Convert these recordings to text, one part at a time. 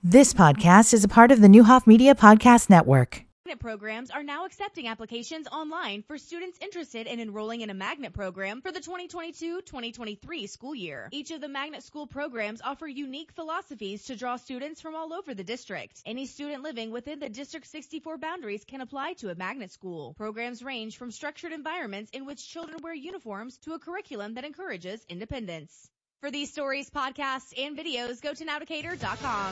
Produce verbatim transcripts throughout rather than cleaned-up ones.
This podcast is a part of the Newhoff Media Podcast Network. Magnet programs are now accepting applications online for students interested in enrolling in a magnet program for the twenty twenty-two twenty twenty-three school year. Each of the magnet school programs offer unique philosophies to draw students from all over the district. Any student living within the District sixty-four boundaries can apply to a magnet school. Programs range from structured environments in which children wear uniforms to a curriculum that encourages independence. For these stories, podcasts, and videos, go to now decatur dot com.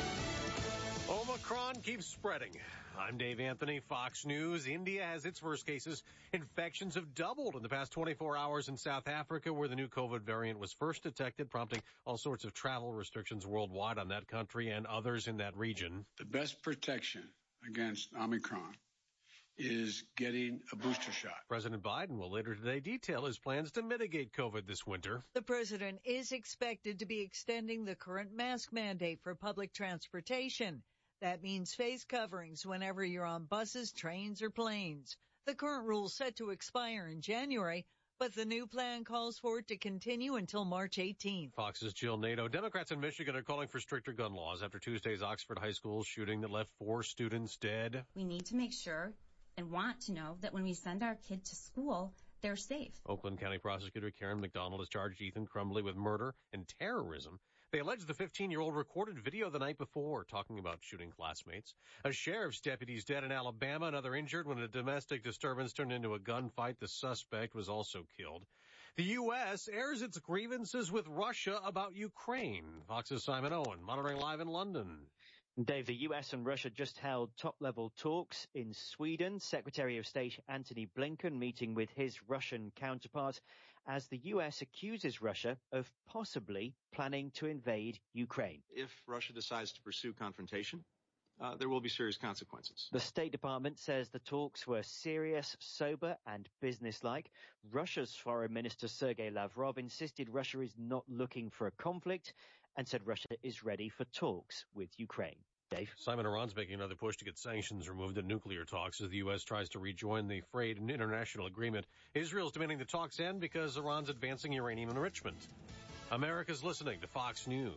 Omicron keeps spreading. I'm Dave Anthony, Fox News. India has its first cases. Infections have doubled in the past twenty-four hours in South Africa, where the new COVID variant was first detected, prompting all sorts of travel restrictions worldwide on that country and others in that region. The best protection against Omicron is getting a booster shot. President Biden will later today detail his plans to mitigate COVID this winter. The president is expected to be extending the current mask mandate for public transportation. That means face coverings whenever you're on buses, trains, or planes. The current rule set to expire in January, but the new plan calls for it to continue until March eighteenth. Fox's Jill Nato. Democrats in Michigan are calling for stricter gun laws after Tuesday's Oxford High School shooting that left four students dead. We need to make sure and want to know that when we send our kid to school, they're safe. Oakland County Prosecutor Karen McDonald has charged Ethan Crumbley with murder and terrorism. They allege the fifteen-year-old recorded video the night before talking about shooting classmates. A sheriff's deputy's dead in Alabama, another injured when a domestic disturbance turned into a gunfight. The suspect was also killed. The U S airs its grievances with Russia about Ukraine. Fox's Simon Owen, monitoring live in London. Dave, the U S and Russia just held top-level talks in Sweden. Secretary of State Antony Blinken meeting with his Russian counterpart as the U S accuses Russia of possibly planning to invade Ukraine. If Russia decides to pursue confrontation, uh, there will be serious consequences. The State Department says the talks were serious, sober, and businesslike. Russia's Foreign Minister Sergei Lavrov insisted Russia is not looking for a conflict and said Russia is ready for talks with Ukraine. Dave? Simon, Iran's making another push to get sanctions removed in nuclear talks as the U S tries to rejoin the frayed international agreement. Israel's demanding the talks end because Iran's advancing uranium enrichment. America's listening to Fox News.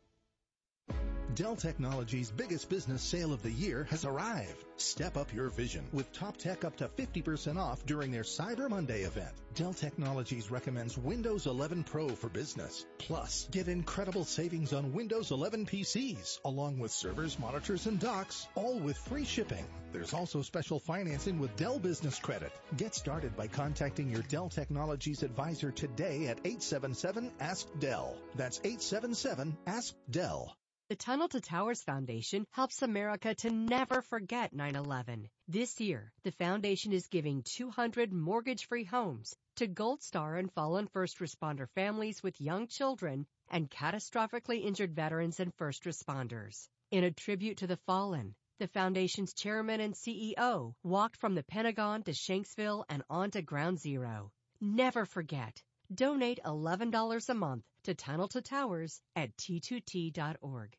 Dell Technologies' biggest business sale of the year has arrived. Step up your vision with Top Tech up to fifty percent off during their Cyber Monday event. Dell Technologies recommends Windows eleven Pro for business. Plus, get incredible savings on Windows eleven P Cs, along with servers, monitors, and docks, all with free shipping. There's also special financing with Dell Business Credit. Get started by contacting your Dell Technologies advisor today at eight seven seven, ask Dell. That's eight seven seven, ask Dell. The Tunnel to Towers Foundation helps America to never forget nine eleven. This year, the foundation is giving two hundred mortgage-free homes to Gold Star and fallen first responder families with young children and catastrophically injured veterans and first responders. In a tribute to the fallen, the foundation's chairman and C E O walked from the Pentagon to Shanksville and on to Ground Zero. Never forget. Donate eleven dollars a month to Tunnel to Towers at T two T dot org.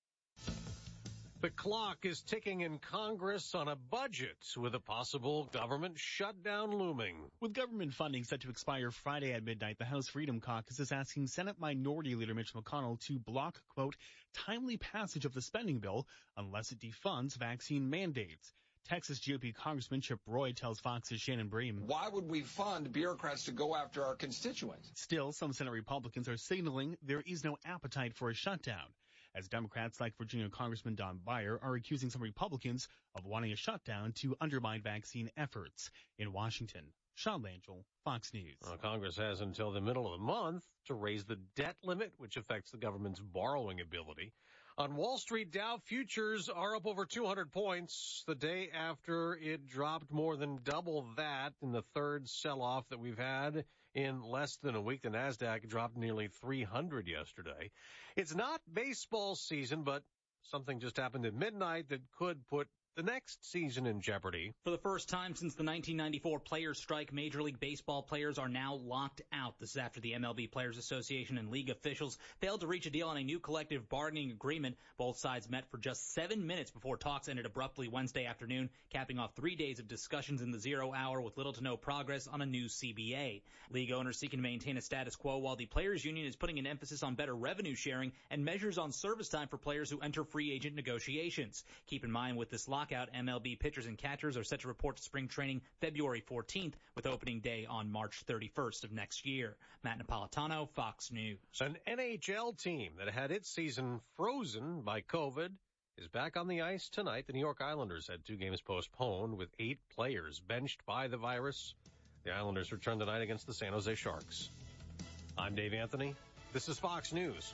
The clock is ticking in Congress on a budget with a possible government shutdown looming. With government funding set to expire Friday at midnight, the House Freedom Caucus is asking Senate Minority Leader Mitch McConnell to block, quote, timely passage of the spending bill unless it defunds vaccine mandates. Texas G O P Congressman Chip Roy tells Fox's Shannon Bream. Why would we fund bureaucrats to go after our constituents? Still, some Senate Republicans are signaling there is no appetite for a shutdown, as Democrats like Virginia Congressman Don Beyer are accusing some Republicans of wanting a shutdown to undermine vaccine efforts. In Washington, Sean Langell, Fox News. Well, Congress has until the middle of the month to raise the debt limit, which affects the government's borrowing ability. On Wall Street, Dow futures are up over two hundred points the day after it dropped more than double that in the third sell-off that we've had in less than a week. The NASDAQ dropped nearly three hundred yesterday. It's not baseball season, but something just happened at midnight that could put the next season in jeopardy. For the first time since the nineteen ninety-four players' strike, Major League Baseball players are now locked out. This is after the M L B Players Association and league officials failed to reach a deal on a new collective bargaining agreement. Both sides met for just seven minutes before talks ended abruptly Wednesday afternoon, capping off three days of discussions in the zero hour with little to no progress on a new C B A. League owners seeking to maintain a status quo while the Players Union is putting an emphasis on better revenue sharing and measures on service time for players who enter free agent negotiations. Keep in mind, with this lockout, M L B pitchers and catchers are set to report to spring training February fourteenth, with opening day on March thirty-first of next year. Matt Napolitano, Fox News. An N H L team that had its season frozen by COVID is back on the ice tonight. The New York Islanders had two games postponed with eight players benched by the virus. The Islanders return tonight against the San Jose Sharks. I'm Dave Anthony. This is Fox News.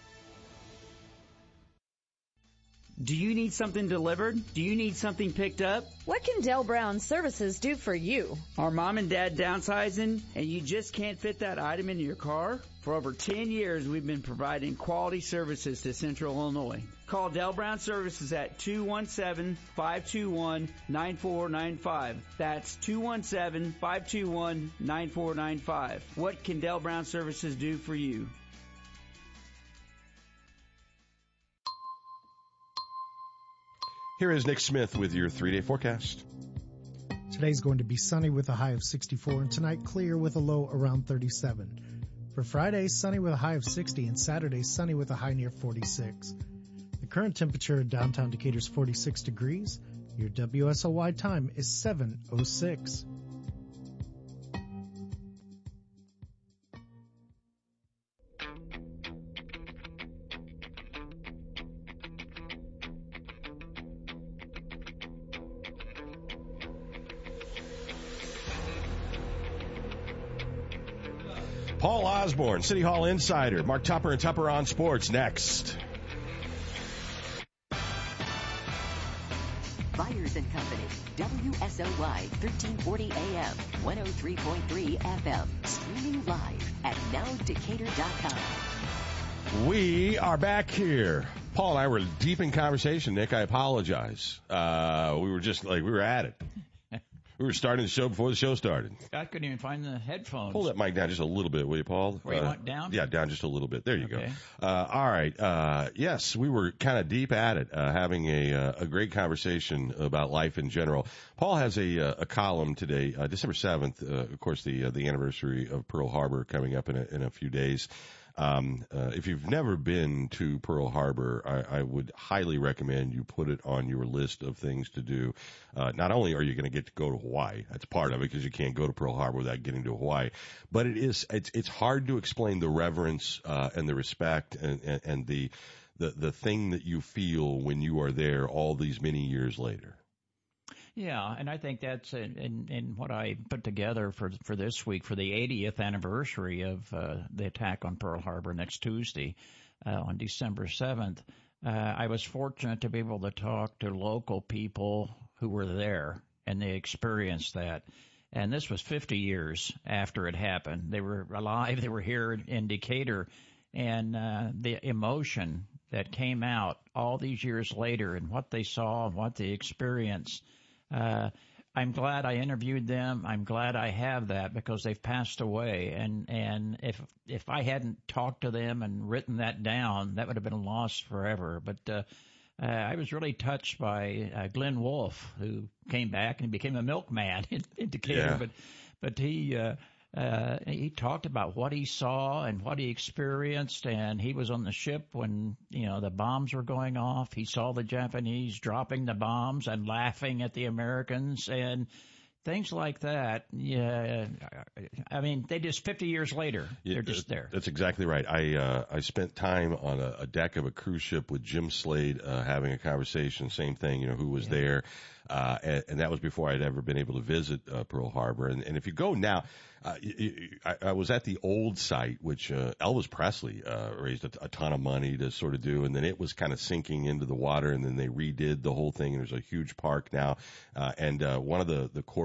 Do you need something delivered? Do you need something picked up? What can Del Brown Services do for you? Are mom and dad downsizing and you just can't fit that item into your car? For over ten years, we've been providing quality services to Central Illinois. Call Del Brown Services at two one seven, five two one, nine four nine five. That's two one seven, five two one, nine four nine five. What can Del Brown Services do for you? Here is Nick Smith with your three-day forecast. Today's going to be sunny with a high of sixty-four, and tonight clear with a low around thirty-seven. For Friday, sunny with a high of sixty, and Saturday, sunny with a high near forty-six. The current temperature in downtown Decatur is forty-six degrees. Your W S O Y time is seven oh six. Paul Osborne, City Hall Insider. Mark Tupper and Tupper on Sports next. Byers and Company, W S O Y, thirteen forty A M, one oh three point three F M. Streaming live at now decatur dot com. We are back here. Paul and I were deep in conversation. Nick, I apologize. Uh, we were just like, we were at it. We were starting the show before the show started. I couldn't even find the headphones. Pull that mic down just a little bit, will you, Paul? Where you uh, want down? Yeah, down just a little bit. There you okay. go. Uh, all right. Uh, yes, we were kind of deep at it, uh, having a uh, a great conversation about life in general. Paul has a uh, a column today, uh, December seventh. Uh, of course, the uh, the anniversary of Pearl Harbor coming up in a, in a few days. Um, uh, if you've never been to Pearl Harbor, I, I would highly recommend you put it on your list of things to do. Uh, not only are you going to get to go to Hawaii, that's part of it because you can't go to Pearl Harbor without getting to Hawaii, but it is, it's, it's hard to explain the reverence, uh, and the respect and, and, and the, the, the thing that you feel when you are there all these many years later. Yeah, and I think that's in, in, in what I put together for for this week for the eightieth anniversary of uh, the attack on Pearl Harbor next Tuesday uh, on December seventh. Uh, I was fortunate to be able to talk to local people who were there, and they experienced that. And this was fifty years after it happened. They were alive. They were here in Decatur. And uh, the emotion that came out all these years later and what they saw and what they experienced, Uh, I'm glad I interviewed them. I'm glad I have that because they've passed away. And, and if, if I hadn't talked to them and written that down, that would have been lost forever. But, uh, uh, I was really touched by, uh, Glenn Wolfe, who came back and became a milkman in, in Decatur. Yeah. But, but he, uh, Uh, he talked about what he saw and what he experienced, and he was on the ship when, you know, the bombs were going off. He saw the Japanese dropping the bombs and laughing at the Americans and things like that. Yeah, I mean, they just fifty years later, they're just there. That's exactly right. I uh, I spent time on a, a deck of a cruise ship with Jim Slade, uh, having a conversation. Same thing, you know, who was yeah. there, uh, and, and that was before I'd ever been able to visit uh, Pearl Harbor. And, and if you go now. Uh, I, I was at the old site, which uh, Elvis Presley uh, raised a, a ton of money to sort of do, and then it was kind of sinking into the water, and then they redid the whole thing, and there's a huge park now. Uh, and uh, one of the, the corporate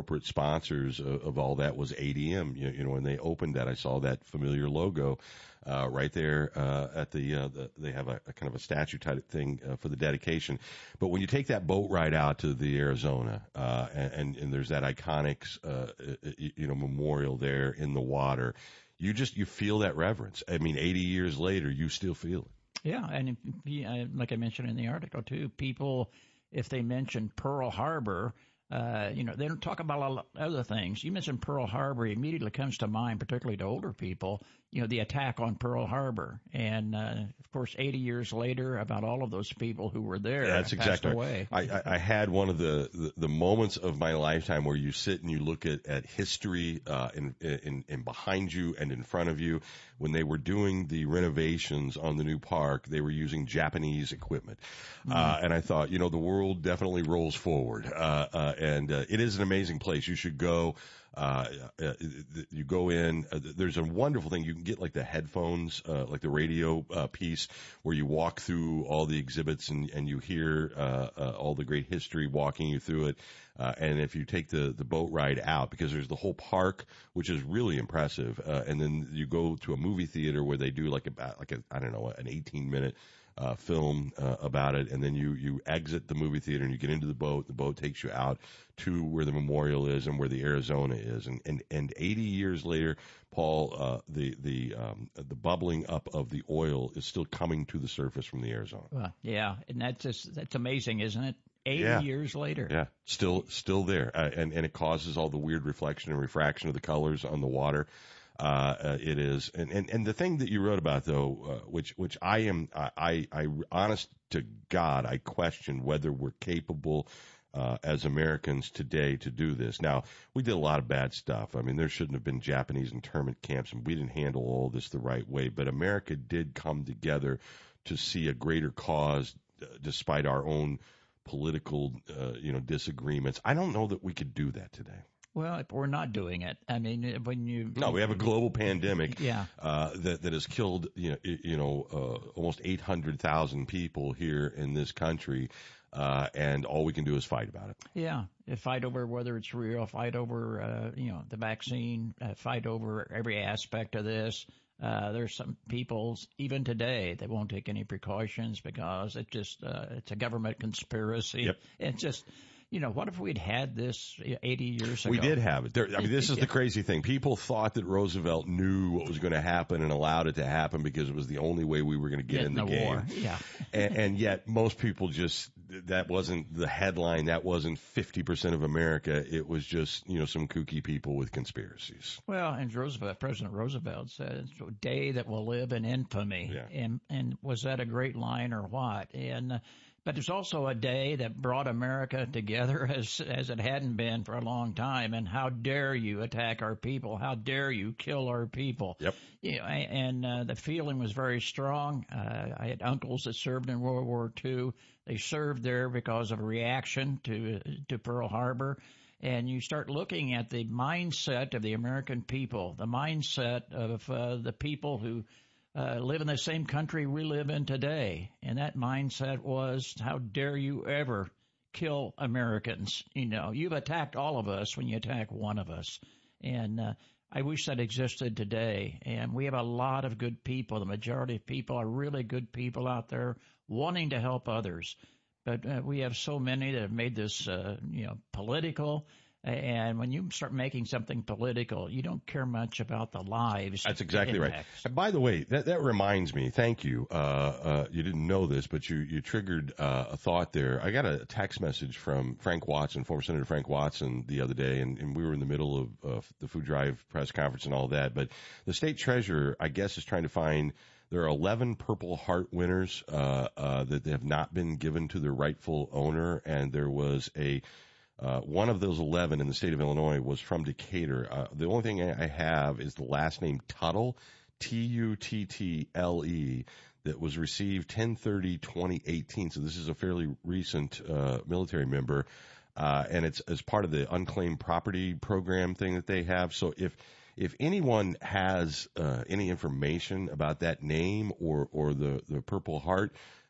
corporate sponsors of, of all that was A D M. You, you know, when they opened that, I saw that familiar logo uh, right there uh, at the, uh, the. They have a, a kind of a statue type thing uh, for the dedication. But when you take that boat ride out to the Arizona, uh, and, and there's that iconic, uh, you know, memorial there in the water, you just you feel that reverence. I mean, eighty years later, you still feel it. Yeah, and if, like I mentioned in the article too, people, if they mention Pearl Harbor, uh, you know, they don't talk about a lot of other things. You mentioned Pearl Harbor, it immediately comes to mind, particularly to older people, you know, the attack on Pearl Harbor. And, uh, of course, eighty years later, about all of those people who were there yeah, that's passed exactly away. Right. I, I had one of the, the, the moments of my lifetime where you sit and you look at, at history uh, in, in, in behind you and in front of you. When they were doing the renovations on the new park, they were using Japanese equipment. Mm-hmm. Uh, and I thought, you know, the world definitely rolls forward. Uh, uh, and uh, it is an amazing place. You should go. Uh, uh, you go in, uh, there's a wonderful thing. You can get like the headphones, uh, like the radio, uh, piece where you walk through all the exhibits and, and you hear, uh, uh, all the great history walking you through it. Uh, and if you take the, the boat ride out, because there's the whole park, which is really impressive. Uh, and then you go to a movie theater where they do like about, like a, I don't know, an eighteen minute Uh, film uh, about it, and then you you exit the movie theater and you get into the boat. The boat takes you out to where the memorial is and where the Arizona is, and and, and eighty years later, Paul, uh, the the um, the bubbling up of the oil is still coming to the surface from the Arizona. Well, yeah, and that's just that's amazing, isn't it? eighty yeah. years later. Yeah, still still there, uh, and and it causes all the weird reflection and refraction of the colors on the water. Uh, uh, it is, and, and, and the thing that you wrote about though, uh, which, which I am, I, I, honest to God, I question whether we're capable, uh, as Americans today to do this. Now, we did a lot of bad stuff. I mean, there shouldn't have been Japanese internment camps, and we didn't handle all this the right way, but America did come together to see a greater cause, uh, despite our own political, uh, you know, disagreements. I don't know that we could do that today. Well, we're not doing it. I mean, when you no, we have a global pandemic, yeah. uh, that that has killed you know you know uh, almost eight hundred thousand people here in this country, uh, and all we can do is fight about it. Yeah, fight over whether it's real, fight over uh, you know the vaccine, uh, fight over every aspect of this. Uh, there's some people even today that won't take any precautions because it just uh, it's a government conspiracy. Yep. It's just. You know, what if we'd had this eighty years ago? We did have it. There, I mean, this is the crazy thing. People thought that Roosevelt knew what was going to happen and allowed it to happen because it was the only way we were going to get, get in the, the game. War. Yeah. and, and yet most people just, that wasn't the headline. That wasn't fifty percent of America. It was just, you know, some kooky people with conspiracies. Well, and Roosevelt, President Roosevelt said, it's a day that will live in infamy. Yeah. And, and was that a great line or what? And, uh, But there's also a day that brought America together as as it hadn't been for a long time. And how dare you attack our people? How dare you kill our people? Yep. You know, and uh, the feeling was very strong. Uh, I had uncles that served in World War Two. They served there because of a reaction to to Pearl Harbor. And you start looking at the mindset of the American people, the mindset of uh, the people who Uh, live in the same country we live in today. And that mindset was, how dare you ever kill Americans? You know, you've attacked all of us when you attack one of us. And uh, I wish that existed today. And we have a lot of good people. The majority of people are really good people out there wanting to help others. But uh, we have so many that have made this, uh, you know, political. And when you start making something political, you don't care much about the lives. That's exactly right. And by the way, that, that reminds me, thank you. Uh, uh, you didn't know this, but you, you triggered uh, a thought there. I got a text message from Frank Watson, former Senator Frank Watson, the other day, and, and we were in the middle of uh, the Food Drive press conference and all that. But the state treasurer, I guess, is trying to find there are eleven Purple Heart winners uh, uh, that have not been given to their rightful owner, and there was a Uh, one of those eleven in the state of Illinois was from Decatur. Uh, the only thing I have is the last name Tuttle, T U T T L E, that was received ten thirty twenty eighteen. So this is a fairly recent uh, military member, uh, and it's as part of the unclaimed property program thing that they have. So if if anyone has uh, any information about that name or or the the Purple Heart,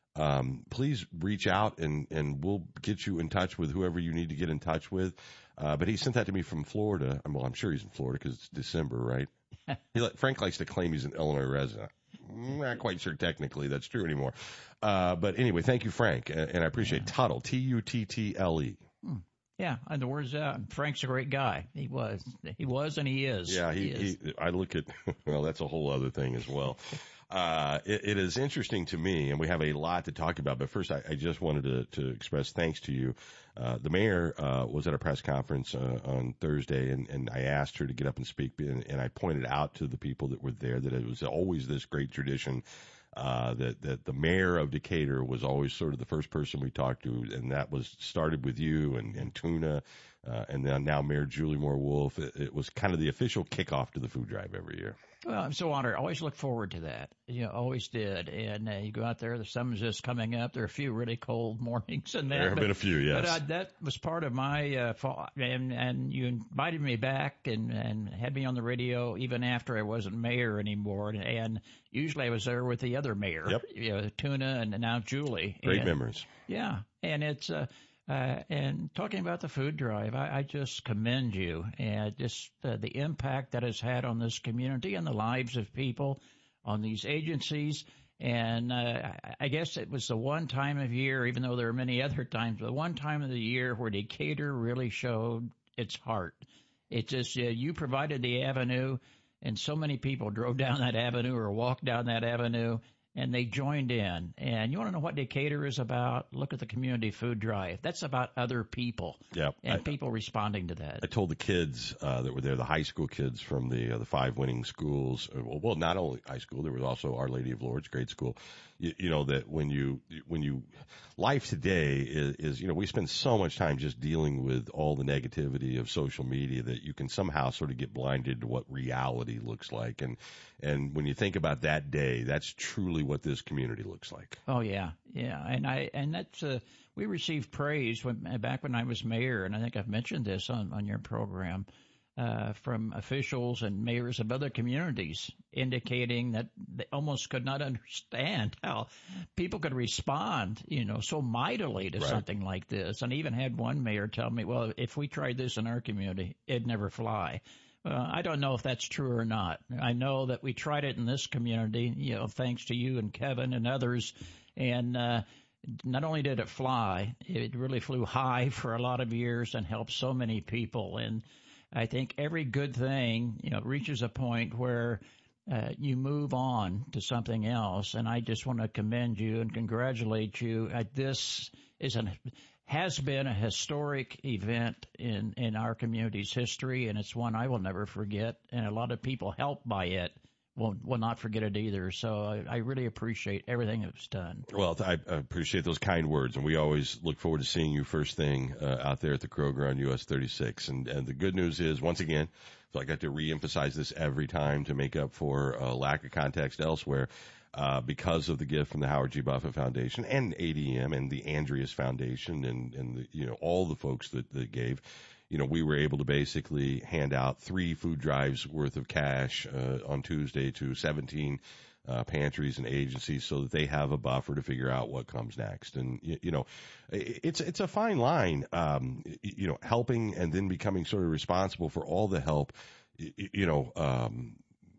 um, please reach out and, and we'll get you in touch with whoever you need to get in touch with. Uh, but he sent that to me from Florida. Well, I'm sure he's in Florida because it's December, right? he, Frank likes to claim he's an Illinois resident. I'm not quite sure technically that's true anymore. Uh, but anyway, thank you, Frank. And, and I appreciate yeah. Tuttle, T U T T L E. Hmm. Yeah, and the word's out. Frank's a great guy. He was. He was and he is. Yeah, he, he, is. he I look at, well, that's a whole other thing as well. Uh, it, it is interesting to me, and we have a lot to talk about. But first, I, I just wanted to, to express thanks to you. Uh, the mayor uh, was at a press conference uh, on Thursday, and, and I asked her to get up and speak, and, and I pointed out to the people that were there that it was always this great tradition uh, that, that the mayor of Decatur was always sort of the first person we talked to, and that was started with you and, and Tuna, uh, and then now Mayor Julie Moore Wolf. It, it was kind of the official kickoff to the food drive every year. Well, I'm so honored. I always look forward to that. You know, always did. And uh, you go out there, the sun's just coming up. There are a few really cold mornings in that. There have but, been a few, yes. But uh, that was part of my uh, fall. And, and you invited me back and, and had me on the radio even after I wasn't mayor anymore. And, and usually I was there with the other mayor, yep. you know, Tuna and now Julie. Great and, memories. Yeah. And it's uh, Uh, and talking about the food drive, I, I just commend you and just uh, the impact that has had on this community and the lives of people, on these agencies. And uh, I guess it was the one time of year, even though there are many other times, the one time of the year where Decatur really showed its heart. It just, uh, you provided the avenue, and so many people drove down that avenue or walked down that avenue, and they joined in. And you want to know what Decatur is about? Look at the community food drive. That's about other people. Yeah, and I, people responding to that. I told the kids uh, that were there, the high school kids from the uh, the five winning schools. Well, well, not only high school, there was also Our Lady of Lourdes, grade school. You, you know that when you when you life today is, is you know we spend so much time just dealing with all the negativity of social media that you can somehow sort of get blinded to what reality looks like. And and when you think about that day, that's truly what this community looks like. Oh yeah, yeah, and I and that's uh, we received praise when back when I was mayor, and I think I've mentioned this on on your program. Uh, from officials and mayors of other communities indicating that they almost could not understand how people could respond, you know, so mightily to right. something like this. And I even had one mayor tell me, well, if we tried this in our community, it'd never fly. Uh, I don't know if that's true or not. I know that we tried it in this community, you know, thanks to you and Kevin and others. And uh, not only did it fly, it really flew high for a lot of years and helped so many people. And I think every good thing, you know, reaches a point where uh, you move on to something else. And I just want to commend you and congratulate you. Uh, this is an has been a historic event in, in our community's history, and it's one I will never forget. And a lot of people helped by it will will not forget it either. So I, I really appreciate everything that was done. Well, I, I appreciate those kind words, and we always look forward to seeing you first thing uh, out there at the Kroger on U S thirty-six. And, and the good news is, once again, so I got to reemphasize this every time to make up for a lack of context elsewhere, uh, because of the gift from the Howard G. Buffett Foundation and A D M and the Andreas Foundation and, and the, you know, all the folks that, that gave. You know, we were able to basically hand out three food drives worth of cash uh, on Tuesday to seventeen uh, pantries and agencies so that they have a buffer to figure out what comes next. And, you, you know, it's it's a fine line, um, you know, helping and then becoming sort of responsible for all the help. You, you know, um,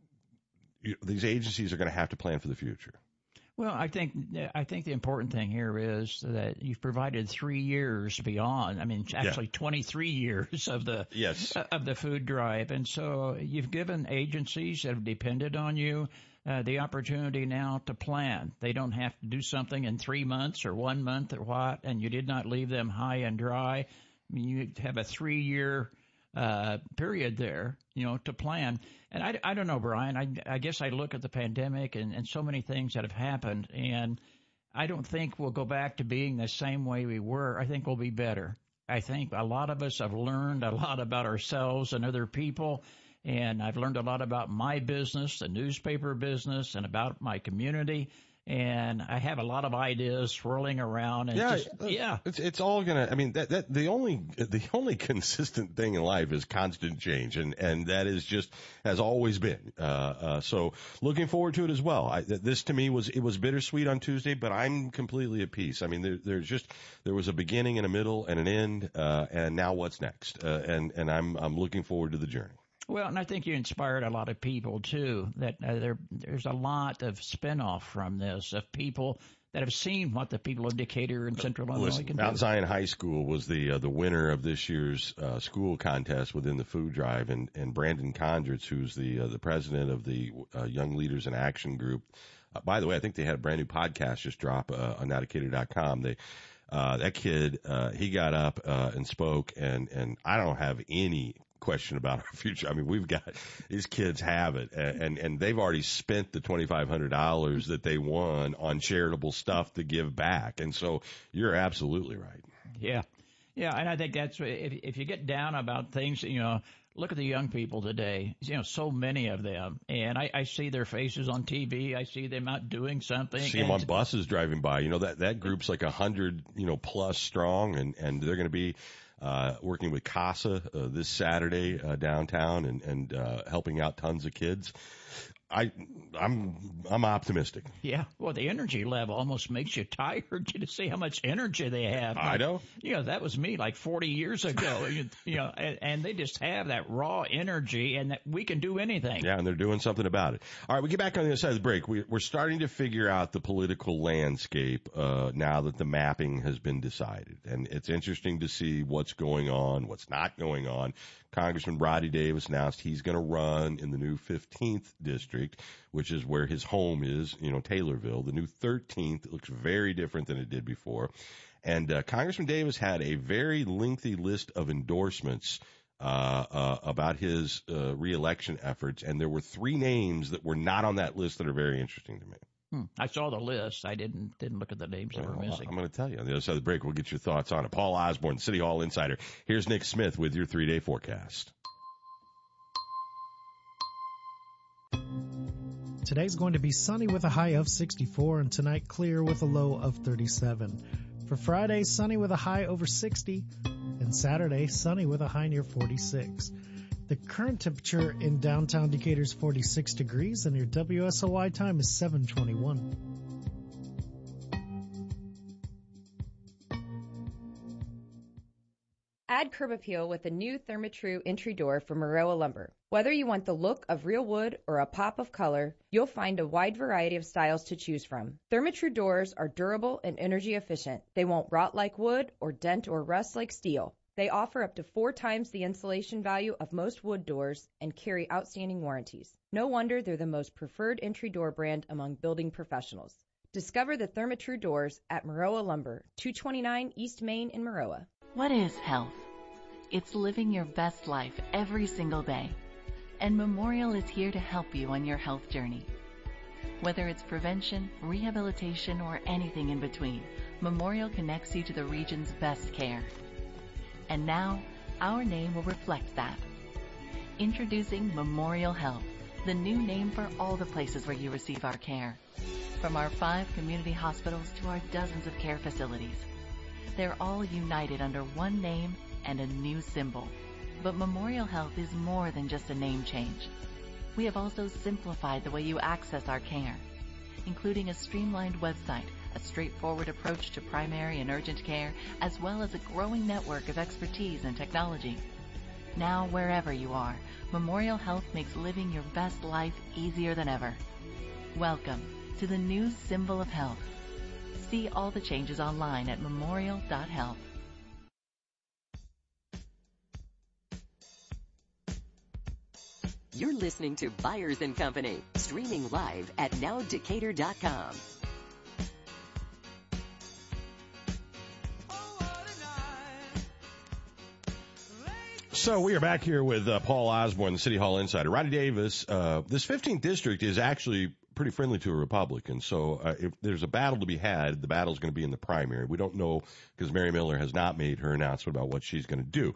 you, these agencies are going to have to plan for the future. Well, I think I think the important thing here is that you've provided three years beyond. I mean, actually yeah. twenty-three years of the yes. of the food drive, and so you've given agencies that have depended on you uh, the opportunity now to plan. They don't have to do something in three months or one month or what, and you did not leave them high and dry. I mean, you have a three-year uh, period there, you know, to plan. And I, I don't know, Brian, I, I guess I look at the pandemic and, and so many things that have happened, and I don't think we'll go back to being the same way we were. I think we'll be better. I think a lot of us have learned a lot about ourselves and other people, and I've learned a lot about my business, the newspaper business, and about my community. and I have a lot of ideas swirling around. And Yeah, just, uh, yeah, it's it's all gonna. I mean, that that the only the only consistent thing in life is constant change, and and that is just has always been. Uh, uh, so looking forward to it as well. I, this to me was it was bittersweet on Tuesday, but I'm completely at peace. I mean, there, there's just there was a beginning and a middle and an end, uh, and now what's next? Uh, and and I'm I'm looking forward to the journey. Well, and I think you inspired a lot of people, too, that uh, there there's a lot of spinoff from this, of people that have seen what the people of Decatur and Central Illinois Listen, can Mount do. Zion High School was the uh, the winner of this year's uh, school contest within the food drive, and, and Brandon Condritz, who's the uh, the president of the uh, Young Leaders in Action Group. Uh, by the way, I think they had a brand new podcast just drop uh, on now decatur dot com. They uh, that kid uh, he got up uh, and spoke, and and I don't have any question about our future. I mean, we've got these kids have it, and and, and they've already spent the twenty-five hundred dollars that they won on charitable stuff to give back, and so you're absolutely right. Yeah, yeah, and I think that's if if you get down about things, you know. Look at the young people today. You know, so many of them, and I, I see their faces on T V. I see them out doing something. See them on buses driving by. You know, that that group's like a hundred, you know, plus strong, and and they're going to be uh, working with CASA uh, this Saturday uh, downtown, and and uh, helping out tons of kids. I, I'm, I'm optimistic. Yeah. Well, the energy level almost makes you tired to see how much energy they have. I know. You know, that was me like forty years ago. you, you know, and, and they just have that raw energy, and that we can do anything. Yeah, and they're doing something about it. All right, we get back on the other side of the break. We, we're starting to figure out the political landscape uh, now that the mapping has been decided, and it's interesting to see what's going on, what's not going on. Congressman Roddy Davis announced he's going to run in the new fifteenth district, which is where his home is, you know, Taylorville. The new thirteenth looks very different than it did before. And uh, Congressman Davis had a very lengthy list of endorsements uh, uh, about his uh, reelection efforts, and there were three names that were not on that list that are very interesting to me. Hmm. I saw the list. I didn't didn't look at the names that well, were missing. I'm going to tell you. On the other side of the break, we'll get your thoughts on it. Paul Osborne, City Hall Insider. Here's Nick Smith with your three-day forecast. Today's going to be sunny with a high of sixty-four, and tonight clear with a low of thirty-seven. For Friday, sunny with a high over sixty, and Saturday, sunny with a high near forty-six. The current temperature in downtown Decatur is forty-six degrees, and your W S O Y time is seven twenty-one. Add curb appeal with the new Therma-Tru entry door from Maroa Lumber. Whether you want the look of real wood or a pop of color, you'll find a wide variety of styles to choose from. Therma-Tru doors are durable and energy efficient. They won't rot like wood or dent or rust like steel. They offer up to four times the insulation value of most wood doors and carry outstanding warranties. No wonder they're the most preferred entry door brand among building professionals. Discover the Therma-Tru doors at Maroa Lumber, two twenty-nine East Main in Maroa. What is health? It's living your best life every single day. And Memorial is here to help you on your health journey. Whether it's prevention, rehabilitation, or anything in between, Memorial connects you to the region's best care. And now, our name will reflect that. Introducing Memorial Health, the new name for all the places where you receive our care. From our five community hospitals to our dozens of care facilities. They're all united under one name and a new symbol. But Memorial Health is more than just a name change. We have also simplified the way you access our care, including a streamlined website, a straightforward approach to primary and urgent care, as well as a growing network of expertise and technology. Now, wherever you are, Memorial Health makes living your best life easier than ever. Welcome to the new symbol of health. See all the changes online at memorial dot health. You're listening to Byers and Company, streaming live at now decatur dot com. So we are back here with uh, Paul Osborne, the City Hall Insider. Roddy Davis, uh, this fifteenth district is actually pretty friendly to a Republican. So uh, if there's a battle to be had, the battle's going to be in the primary. We don't know because Mary Miller has not made her announcement about what she's going to do.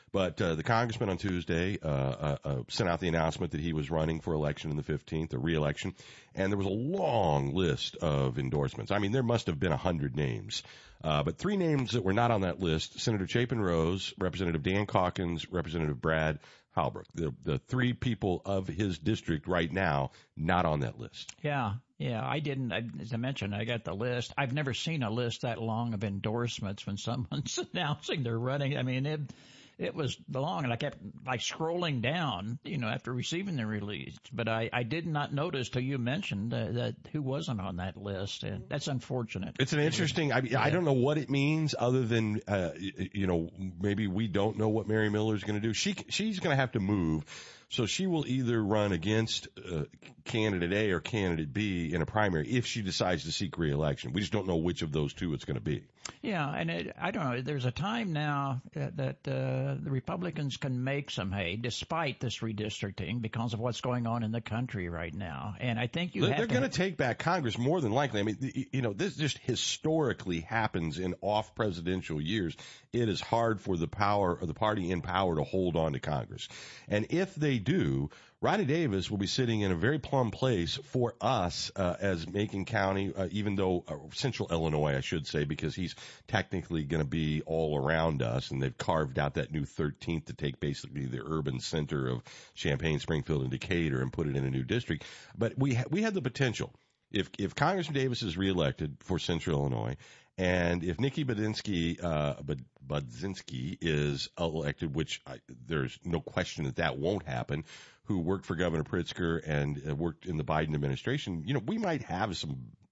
But uh, the congressman on Tuesday uh, uh, uh, sent out the announcement that he was running for election in the fifteenth, a re-election, and there was a long list of endorsements. I mean, there must have been a hundred names. Uh, but three names that were not on that list, Senator Chapin Rose, Representative Dan Calkins, Representative Brad Halbrook, the, the three people of his district right now not on that list. Yeah, yeah, I didn't, I, as I mentioned, I got the list. I've never seen a list that long of endorsements when someone's announcing they're running. I mean, it it was long, and I kept like scrolling down, you know, after receiving the release. But I, I did not notice till you mentioned uh, that who wasn't on that list, and that's unfortunate. It's an interesting. I mean, yeah. I don't know what it means, other than uh, you know, maybe we don't know what Mary Miller's going to do. She she's going to have to move. So she will either run against uh, candidate A or candidate B in a primary if she decides to seek re-election. We just don't know which of those two it's going to be. Yeah, and it, I don't know. There's a time now that, that uh, the Republicans can make some hay despite this redistricting because of what's going on in the country right now. And I think you they're, have they're to going to take back Congress more than likely. I mean, you know, this just historically happens in off presidential years. It is hard for the power or the party in power to hold on to Congress, and if they do, Ronnie Davis will be sitting in a very plum place for us uh, as Macon County, uh, even though uh, Central Illinois, I should say, because he's technically going to be all around us, and they've carved out that new thirteenth to take basically the urban center of Champaign, Springfield, and Decatur and put it in a new district. But we ha- we have the potential, if if Congressman Davis is reelected for Central Illinois, and if Nikki Budzinski, uh, Budzinski is elected, which I, there's no question that that won't happen, who worked for Governor Pritzker and uh, worked in the Biden administration, you know, we might have some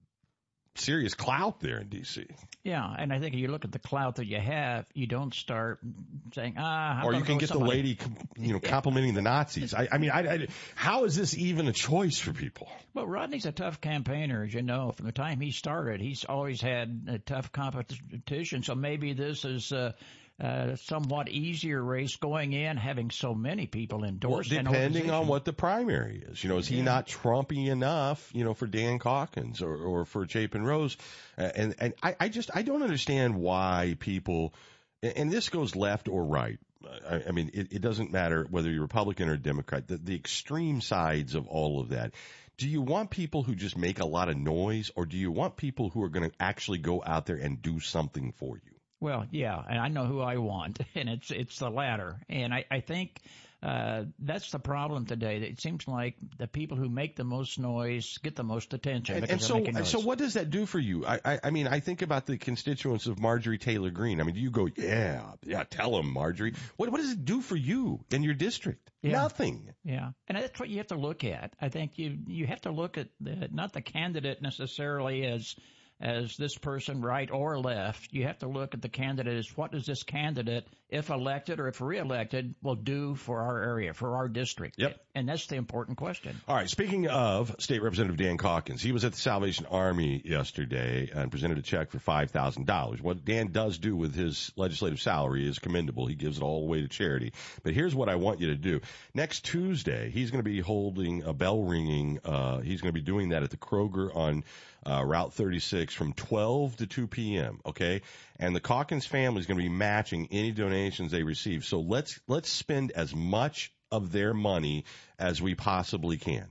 serious clout there in D C. Yeah, and I think if you look at the clout that you have, you don't start saying, ah, I'm or you can get somebody. the lady, you know, complimenting the Nazis. I, I mean, I, I, how is this even a choice for people? Well, Rodney's a tough campaigner, as you know. From the time he started, he's always had a tough competition. So maybe this is uh, uh, somewhat easier race going in, having so many people endorse. Well, depending on what the primary is, you know, is he yeah. not Trumpy enough, you know, for Dan Calkins or, or for Chapin Rose? Uh, and and I, I just I don't understand why people, and this goes left or right. I, I mean, it, it doesn't matter whether you're Republican or Democrat. The, the extreme sides of all of that. Do you want people who just make a lot of noise, or do you want people who are going to actually go out there and do something for you? Well, yeah, and I know who I want, and it's it's the latter. And I, I think uh, that's the problem today. It seems like the people who make the most noise get the most attention. And, and so, so what does that do for you? I, I, I mean, I think about the constituents of Marjorie Taylor Greene. I mean, do you go, yeah, yeah, tell them, Marjorie. What what does it do for you in your district? Yeah. Nothing. Yeah, and that's what you have to look at. I think you you have to look at the, not the candidate necessarily as as this person, right or left. You have to look at the candidate as what does this candidate, if elected or if reelected, will do for our area, for our district. Yep. And that's the important question. All right. Speaking of State Representative Dan Calkins, he was at the Salvation Army yesterday and presented a check for five thousand dollars. What Dan does do with his legislative salary is commendable. He gives it all away to charity. But here's what I want you to do. Next Tuesday, he's going to be holding a bell ringing. Uh, he's going to be doing that at the Kroger on Uh, Route thirty-six from twelve to two p.m. Okay, and the Calkins family is going to be matching any donations they receive. So let's let's spend as much of their money as we possibly can.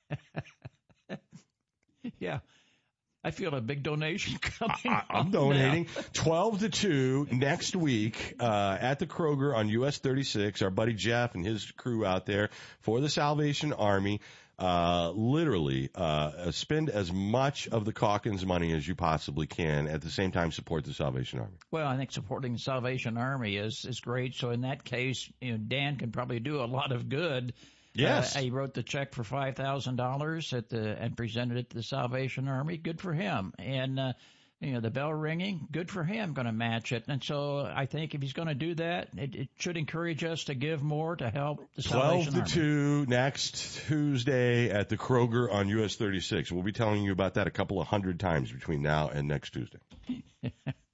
Yeah, I feel a big donation coming. I, I'm donating twelve to two next week uh, at the Kroger on U S thirty-six. Our buddy Jeff and his crew out there for the Salvation Army. Uh, literally, uh, spend as much of the Calkins money as you possibly can. At the same time, support the Salvation Army. Well, I think supporting the Salvation Army is, is great. So in that case, you know, Dan can probably do a lot of good. Yes. Uh, he wrote the check for five thousand dollars at the, and presented it to the Salvation Army. Good for him. And, uh, you know, the bell ringing, good for him, going to match it. And so I think if he's going to do that, it, it should encourage us to give more to help the Salvation Army. twelve to two next Tuesday at the Kroger on U S thirty-six. We'll be telling you about that a couple of hundred times between now and next Tuesday.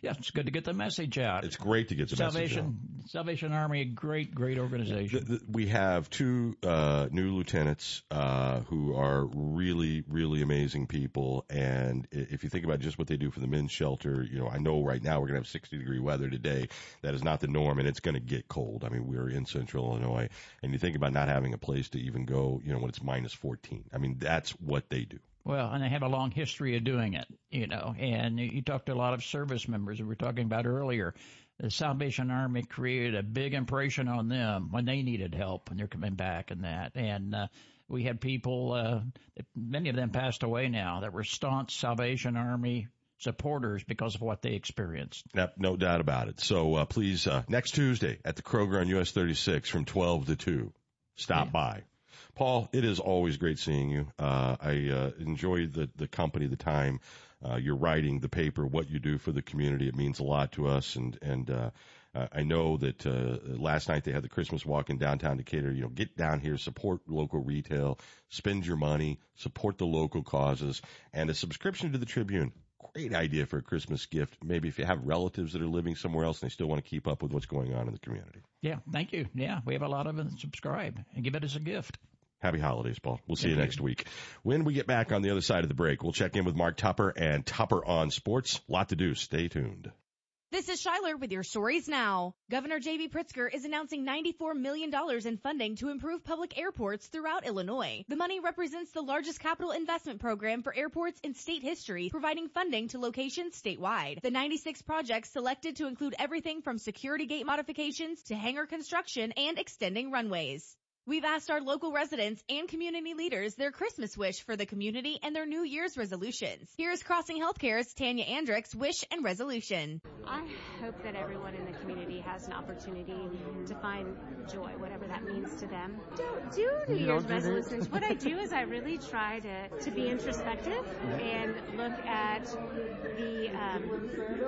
Yeah, it's good to get the message out. It's great to get the Salvation, message out. Salvation Army, a great, great organization. The, the, we have two uh, new lieutenants uh, who are really, really amazing people. And if you think about just what they do for the men's shelter, you know, I know right now we're going to have sixty degree weather today. That is not the norm, and it's going to get cold. I mean, we're in central Illinois, and you think about not having a place to even go, you know, when it's minus fourteen. I mean, that's what they do. Well, and they have a long history of doing it, you know, and you talk to a lot of service members we were talking about earlier. The Salvation Army created a big impression on them when they needed help when they're coming back and that. And uh, we had people, uh, many of them passed away now, that were staunch Salvation Army supporters because of what they experienced. Yep, no doubt about it. So uh, please, uh, next Tuesday at the Kroger on U S thirty-six from twelve to two, stop yeah. by. Paul, it is always great seeing you. Uh, I uh, enjoy the, the company, the time, uh, your writing, the paper, what you do for the community. It means a lot to us. And, and uh, I know that uh, last night they had the Christmas walk in downtown Decatur. You know, get down here, support local retail, spend your money, support the local causes, and a subscription to the Tribune. Great idea for a Christmas gift. Maybe if you have relatives that are living somewhere else and they still want to keep up with what's going on in the community. Yeah, thank you. Yeah, we have a lot of them that subscribe and give it as a gift. Happy holidays, Paul. We'll see Thank you next you. week. When we get back on the other side of the break, we'll check in with Mark Tupper and Tupper on Sports. Lot to do. Stay tuned. This is Schuyler with your stories now. Governor J B. Pritzker is announcing ninety-four million dollars in funding to improve public airports throughout Illinois. The money represents the largest capital investment program for airports in state history, providing funding to locations statewide. The ninety-six projects selected to include everything from security gate modifications to hangar construction and extending runways. We've asked our local residents and community leaders their Christmas wish for the community and their New Year's resolutions. Here's Crossing Healthcare's Tanya Andrick's wish and resolution. I hope that everyone in the community has an opportunity to find joy, whatever that means to them. Don't do New you Year's resolutions. What I do is I really try to, to be introspective and look at the um,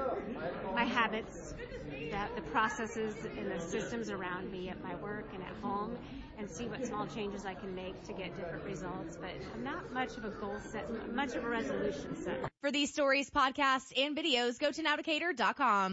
my habits, that the processes and the systems around me at my work and at home, and see what small changes I can make to get different results. But I'm not much of a goal set, much of a resolution set. For these stories, podcasts, and videos, go to now decatur dot com.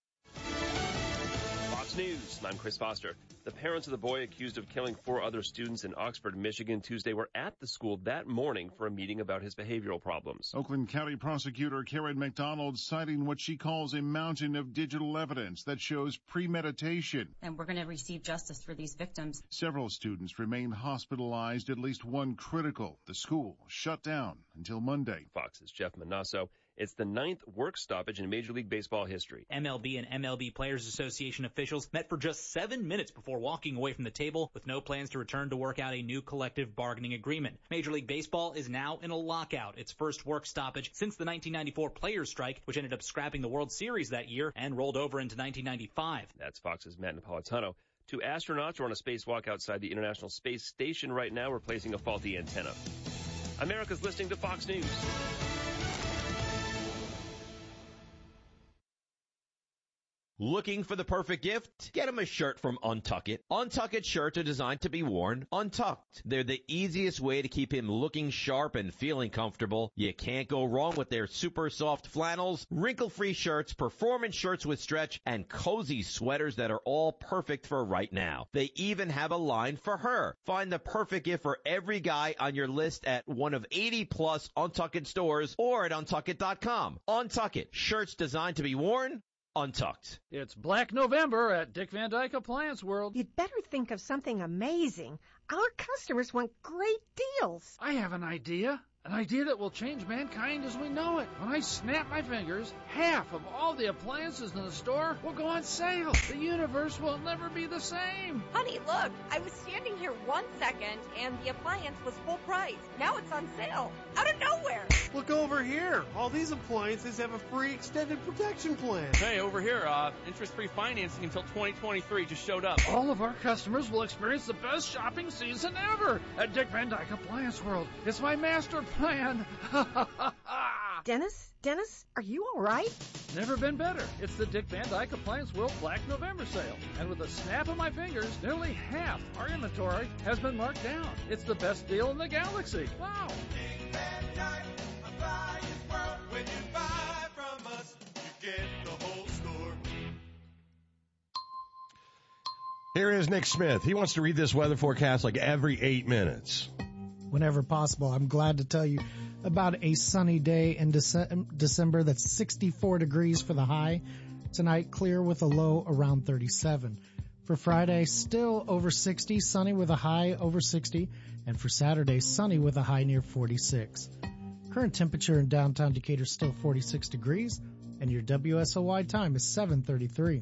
Fox News, I'm Chris Foster. The parents of the boy accused of killing four other students in Oxford, Michigan, Tuesday were at the school that morning for a meeting about his behavioral problems. Oakland County Prosecutor Karen McDonald citing what she calls a mountain of digital evidence that shows premeditation. And we're going to receive justice for these victims. Several students remain hospitalized, at least one critical. The school shut down until Monday. Fox's Jeff Manasso. It's the ninth work stoppage in Major League Baseball history. M L B and M L B Players Association officials met for just seven minutes before walking away from the table with no plans to return to work out a new collective bargaining agreement. Major League Baseball is now in a lockout, its first work stoppage since the nineteen ninety-four players' strike, which ended up scrapping the World Series that year and rolled over into nineteen ninety-five. That's Fox's Matt Napolitano. Two astronauts are on a spacewalk outside the International Space Station right now, replacing a faulty antenna. America's listening to Fox News. Looking for the perfect gift? Get them a shirt from Untuck It. Untuck It shirts are designed to be worn untucked. They're the easiest way to keep him looking sharp and feeling comfortable. You can't go wrong with their super soft flannels, wrinkle-free shirts, performance shirts with stretch, and cozy sweaters that are all perfect for right now. They even have a line for her. Find the perfect gift for every guy on your list at one of eighty plus Untuck It stores or at untuck it dot com. Untuck It. Shirts designed to be worn untucked. It's Black November at Dick Van Dyke Appliance World. You'd better think of something amazing. Our customers want great deals. I have an idea. An idea that will change mankind as we know it. When I snap my fingers, half of all the appliances in the store will go on sale. The universe will never be the same. Honey, look, I was standing here one second and the appliance was full price. Now it's on sale. Out of nowhere. Look over here. All these appliances have a free extended protection plan. Hey, over here, uh, interest-free financing until twenty twenty-three just showed up. All of our customers will experience the best shopping season ever at Dick Van Dyke Appliance World. It's my master plan. Dennis? Dennis, are you all right? Never been better. It's the Dick Van Dyke Appliance World Black November sale. And with a snap of my fingers, nearly half our inventory has been marked down. It's the best deal in the galaxy. Wow. Dick Van Dyke Appliance World. When you buy from us, you get the whole Here is Nick Smith. He wants to read this weather forecast like every eight minutes. Whenever possible, I'm glad to tell you about a sunny day in Dece- December that's sixty-four degrees for the high. Tonight, clear with a low around thirty-seven. For Friday, still over sixty, sunny with a high over sixty. And for Saturday, sunny with a high near forty-six. Current temperature in downtown Decatur is still forty-six degrees, and your W S O Y time is seven thirty-three.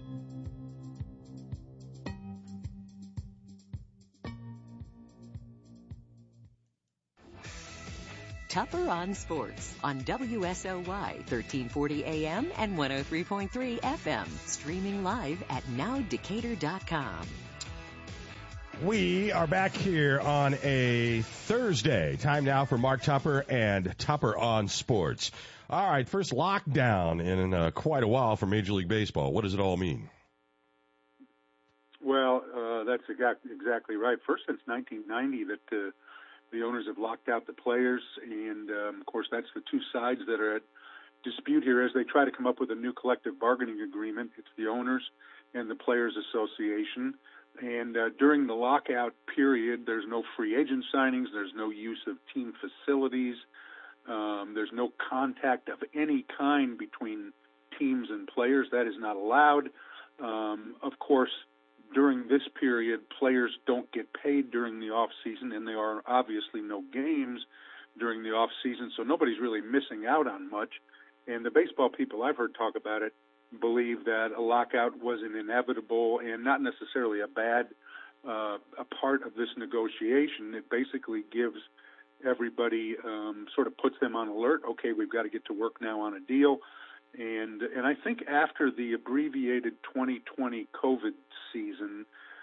Tupper on Sports on W S O Y thirteen forty A M and one oh three point three F M. Streaming live at now decatur dot com. We are back here on a Thursday. Time now for Mark Tupper and Tupper on Sports. All right, first lockdown in uh, quite a while for Major League Baseball. What does it all mean? Well, uh, that's exactly, exactly right. First since nineteen ninety that uh, the owners have locked out the players, and, um, of course, that's the two sides that are at dispute here as they try to come up with a new collective bargaining agreement. It's the owners and the Players Association. And uh, during the lockout period, there's no free agent signings, there's no use of team facilities, um, there's no contact of any kind between teams and players. That is not allowed. Um, of course, during this period, players don't get paid during the off season, and there are obviously no games during the off season, so nobody's really missing out on much. And the baseball people I've heard talk about it believe that a lockout was an inevitable and not necessarily a bad uh, a part of this negotiation. It basically gives everybody um, sort of puts them on alert. Okay, we've got to get to work now on a deal. And and I think after the abbreviated twenty twenty COVID season,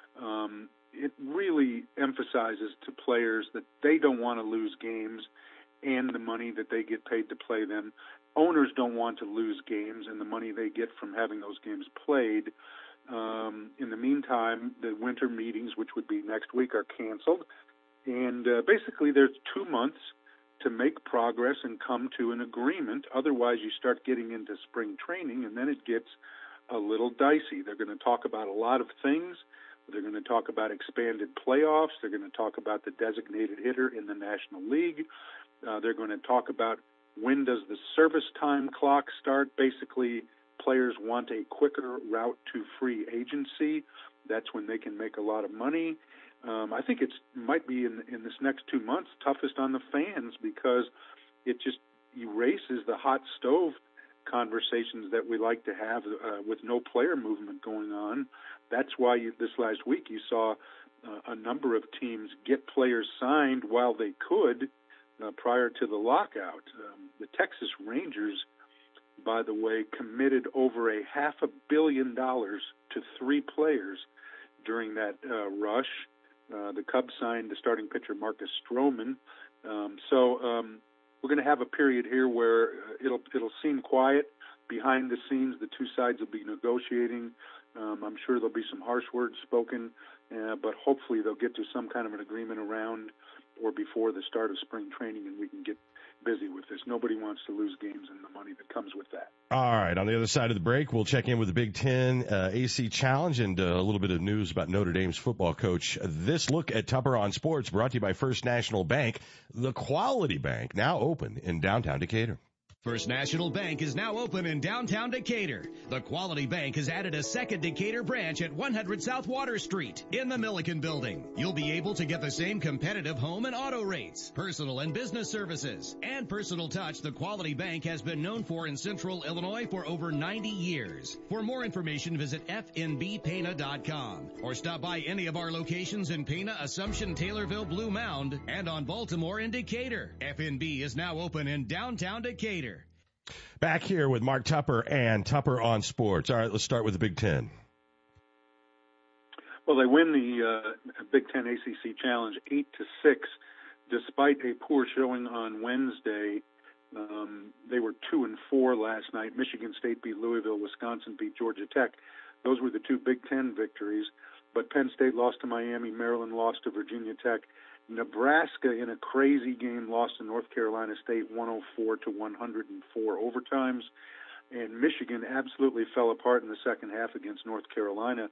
um, it really emphasizes to players that they don't want to lose games and the money that they get paid to play them. Owners don't want to lose games and the money they get from having those games played. Um, in the meantime, the winter meetings, which would be next week, are canceled. And uh, basically there's two months to make progress and come to an agreement. Otherwise, you start getting into spring training, and then it gets a little dicey. They're going to talk about a lot of things. They're going to talk about expanded playoffs. They're going to talk about the designated hitter in the National League. Uh, they're going to talk about when does the service time clock start. Basically, players want a quicker route to free agency. That's when they can make a lot of money. Um, I think it might be in, in this next two months toughest on the fans because it just erases the hot stove conversations that we like to have uh, with no player movement going on. That's why you, this last week you saw uh, a number of teams get players signed while they could uh, prior to the lockout. Um, the Texas Rangers, by the way, committed over a half a billion dollars to three players during that uh, rush. Uh, the Cubs signed the starting pitcher Marcus Stroman. Um, so um, we're going to have a period here where it'll it'll seem quiet behind the scenes. The two sides will be negotiating. Um, I'm sure there'll be some harsh words spoken, uh, but hopefully they'll get to some kind of an agreement around or before the start of spring training, and we can get busy with this. Nobody wants to lose games and the money that comes with that. All right. On the other side of the break, we'll check in with the Big Ten uh, A C Challenge and uh, a little bit of news about Notre Dame's football coach. This look at Tupper on Sports brought to you by First National Bank, the Quality Bank, now open in downtown Decatur. First National Bank is now open in downtown Decatur. The Quality Bank has added a second Decatur branch at one hundred South Water Street in the Milliken Building. You'll be able to get the same competitive home and auto rates, personal and business services, and personal touch the Quality Bank has been known for in Central Illinois for over ninety years. For more information, visit f n b pana dot com or stop by any of our locations in Pana, Assumption, Taylorville, Blue Mound, and on Baltimore and Decatur. F N B is now open in downtown Decatur. Back here with Mark Tupper and Tupper on Sports. All right, let's start with the Big Ten. Well, they win the uh, Big Ten A C C Challenge eight to six, despite a poor showing on Wednesday. Um, they were two and four last night. Michigan State beat Louisville. Wisconsin beat Georgia Tech. Those were the two Big Ten victories. But Penn State lost to Miami. Maryland lost to Virginia Tech. Nebraska, in a crazy game, lost to North Carolina State one oh four to one hundred four overtimes. And Michigan absolutely fell apart in the second half against North Carolina.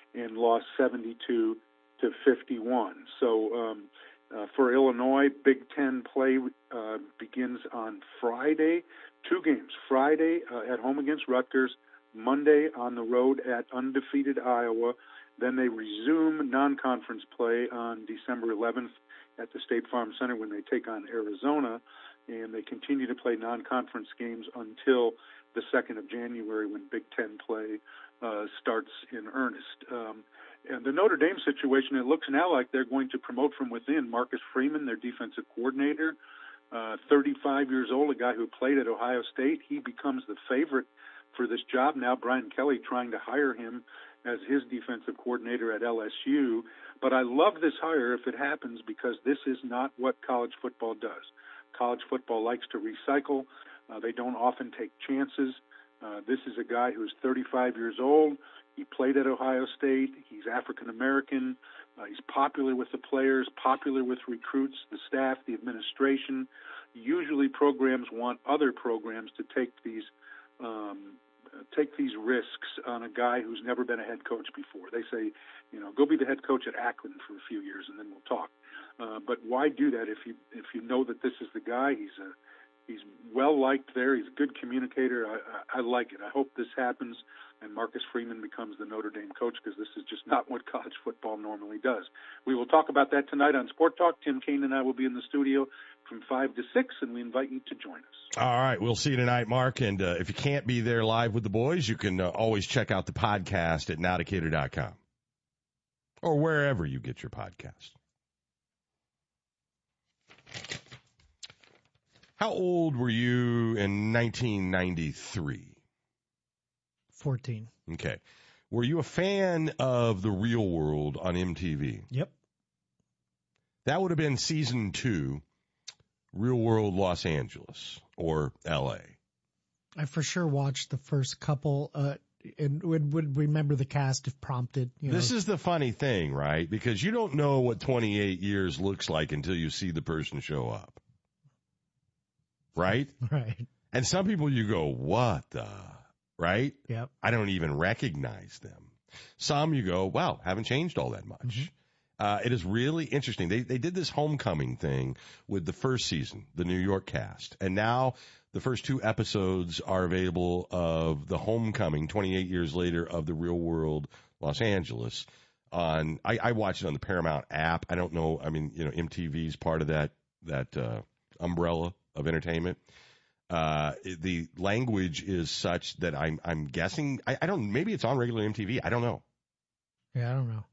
and lost seventy-two to fifty-one. So um, uh, for Illinois, Big Ten play uh, begins on Friday. Two games, Friday uh, at home against Rutgers, Monday on the road at undefeated Iowa. Then they resume non-conference play on December eleventh at the State Farm Center when they take on Arizona, and they continue to play non-conference games until the second of January when Big Ten play uh, starts in earnest. Um, and the Notre Dame situation, it looks now like they're going to promote from within. Marcus Freeman, their defensive coordinator, uh, thirty-five years old, a guy who played at Ohio State, he becomes the favorite for this job now. Brian Kelly trying to hire him as his defensive coordinator at L S U. But I love this hire if it happens, because this is not what college football does. College football likes to recycle. Uh, they don't often take chances. Uh, this is a guy who's thirty-five years old. He played at Ohio State. He's African American. Uh, he's popular with the players, popular with recruits, the staff, the administration. Usually programs want other programs to take these um, take these risks on a guy who's never been a head coach before. They say, you know, go be the head coach at Akron for a few years and then we'll talk. Uh, but why do that if you if you know that this is the guy? He's a he's well liked there. He's a good communicator. I, I, I like it. I hope this happens and Marcus Freeman becomes the Notre Dame coach, because this is just not what college football normally does. We will talk about that tonight on Sport Talk. Tim Kaine and I will be in the studio from five to six, and we invite you to join us. All right. We'll see you tonight, Mark. And uh, if you can't be there live with the boys, you can uh, always check out the podcast at now decatur dot com or wherever you get your podcast. How old were you in nineteen ninety-three? fourteen. Okay. Were you a fan of The Real World on M T V? Yep. That would have been season two, Real World Los Angeles or L A. I for sure watched the first couple uh, and would, would remember the cast if prompted. You know. This is the funny thing, right? Because you don't know what twenty-eight years looks like until you see the person show up. Right? Right. And some people you go, what the... Right? Yep. I don't even recognize them. Some you go, wow, haven't changed all that much. Mm-hmm. Uh, it is really interesting. They they did this homecoming thing with the first season, the New York cast. And now the first two episodes are available of the homecoming, twenty-eight years later, of The Real World Los Angeles. On I, I watched it on the Paramount app. I don't know. I mean, you know, M T V's part of that, that uh, umbrella of entertainment. Uh, the language is such that I'm I'm guessing I, I don't maybe it's on regular M T V. I don't know. Yeah, I don't know.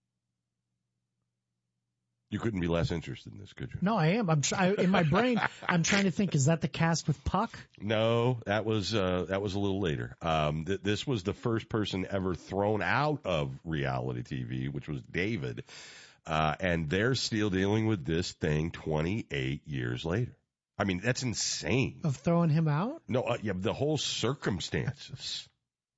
You couldn't be less interested in this, could you? No, I am. I'm try- in my brain. I'm trying to think. Is that the cast with Puck? No, that was uh, that was a little later. Um, th- this was the first person ever thrown out of reality T V, which was David, uh, and they're still dealing with this thing twenty-eight years later. I mean, that's insane. Of throwing him out? No, uh, yeah, the whole circumstances.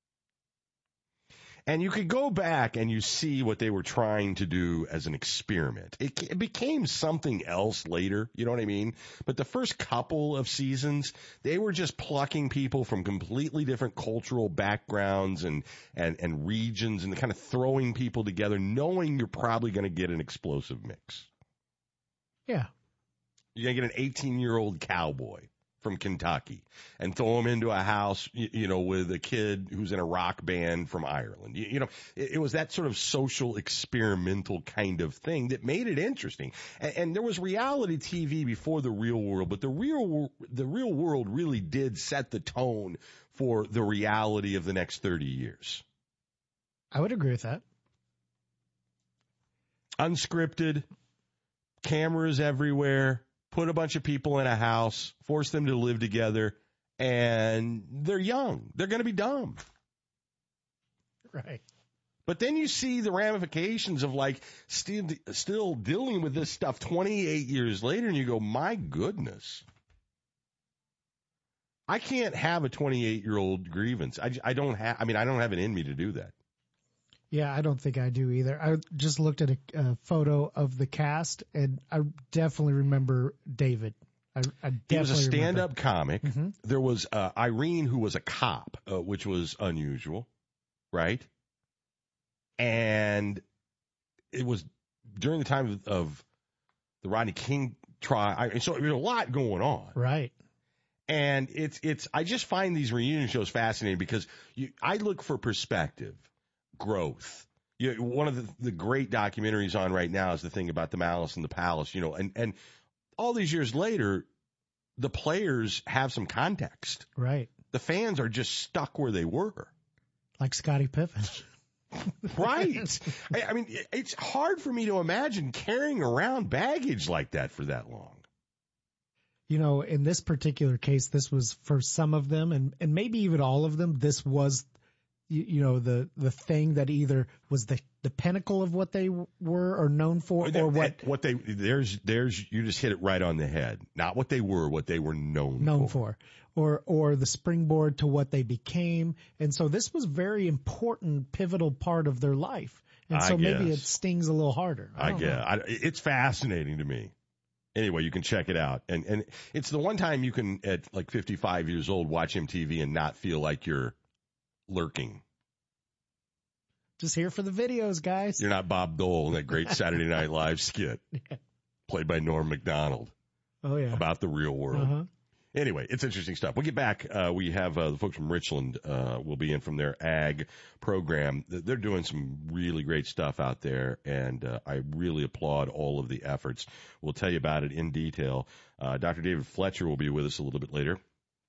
And you could go back and you see what they were trying to do as an experiment. It, it became something else later, you know what I mean? But the first couple of seasons, they were just plucking people from completely different cultural backgrounds and, and, and regions and kind of throwing people together, knowing you're probably going to get an explosive mix. Yeah. You're going to get an eighteen-year-old cowboy from Kentucky and throw him into a house, you, you know, with a kid who's in a rock band from Ireland. You, you know, it, it was that sort of social experimental kind of thing that made it interesting. And, and there was reality T V before the real world, but the real the real world really did set the tone for the reality of the next thirty years. I would agree with that. Unscripted, cameras everywhere. Put a bunch of people in a house, force them to live together, and they're young. They're going to be dumb. Right. But then you see the ramifications of, like, still, still dealing with this stuff twenty-eight years later, and you go, my goodness. I can't have a twenty-eight-year-old grievance. I, I don't have, I mean, I don't have it in me to do that. Yeah, I don't think I do either. I just looked at a, a photo of the cast, and I definitely remember David. I, I definitely he was a stand-up remember. comic. Mm-hmm. There was uh, Irene, who was a cop, uh, which was unusual, right? And it was during the time of, of the Rodney King trial. I, so there's a lot going on. Right. And it's, it's, I just find these reunion shows fascinating because you, I look for perspective, growth. You know, one of the, the great documentaries on right now is the thing about the Malice in the Palace, you know, and, and all these years later, the players have some context. Right. The fans are just stuck where they were. Like Scottie Pippen. Right. I, I mean, it's hard for me to imagine carrying around baggage like that for that long. You know, in this particular case, this was for some of them, and, and maybe even all of them, this was, you, you know, the, the thing that either was the, the pinnacle of what they were or known for, or, or what what they there's there's you just hit it right on the head. Not what they were, what they were known known for. for. Or or the springboard to what they became. And so this was very important, pivotal part of their life. And so I maybe guess. it stings a little harder. I, I don't guess. know. I, it's fascinating to me. Anyway, you can check it out. And and it's the one time you can, at like fifty-five years old, watch M T V and not feel like you're lurking. Just here for the videos, guys. You're not Bob Dole in that great Saturday Night Live skit played by Norm Macdonald. Oh, yeah. About the real world. Uh-huh. Anyway, it's interesting stuff. We'll get back. Uh, we have uh, the folks from Richland uh, will be in from their ag program. They're doing some really great stuff out there, and uh, I really applaud all of the efforts. We'll tell you about it in detail. Uh, Doctor David Fletcher will be with us a little bit later.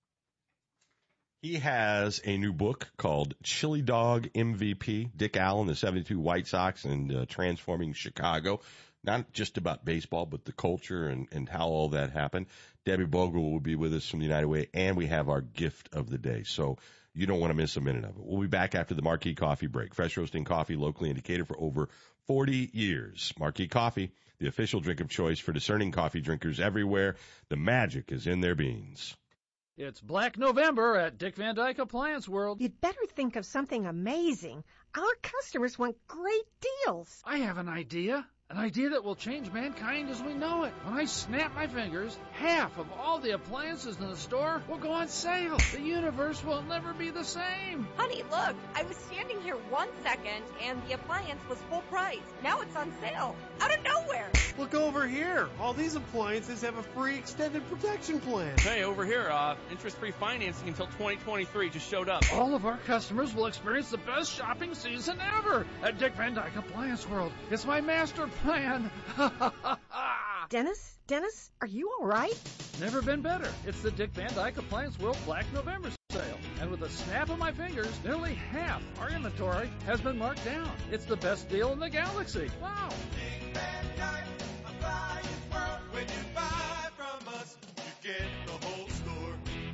He has a new book called Chili Dog M V P, Dick Allen, the seventy-two White Sox, and uh, Transforming Chicago. Not just about baseball, but the culture and, and how all that happened. Debbie Bogle will be with us from the United Way, and we have our gift of the day. So you don't want to miss a minute of it. We'll be back after the Marquee Coffee break. Fresh roasting coffee locally in Decatur for over forty years. Marquee Coffee, the official drink of choice for discerning coffee drinkers everywhere. The magic is in their beans. It's Black November at Dick Van Dyke Appliance World. You'd better think of something amazing. Our customers want great deals. I have an idea. An idea that will change mankind as we know it. When I snap my fingers, half of all the appliances in the store will go on sale. The universe will never be the same. Honey, look, I was standing here one second and the appliance was full price. Now it's on sale. Out of nowhere. Look over here. All these appliances have a free extended protection plan. Hey, over here, uh, interest-free financing until twenty twenty-three just showed up. All of our customers will experience the best shopping season ever at Dick Van Dyke Appliance World. It's my master plan. Dennis? Dennis, are you all right? Never been better. It's the Dick Van Dyke Appliance World Black November sale. And with a snap of my fingers, nearly half our inventory has been marked down. It's the best deal in the galaxy. Wow. Dick Van Dyke Appliance World. When you buy from us, you get the whole store.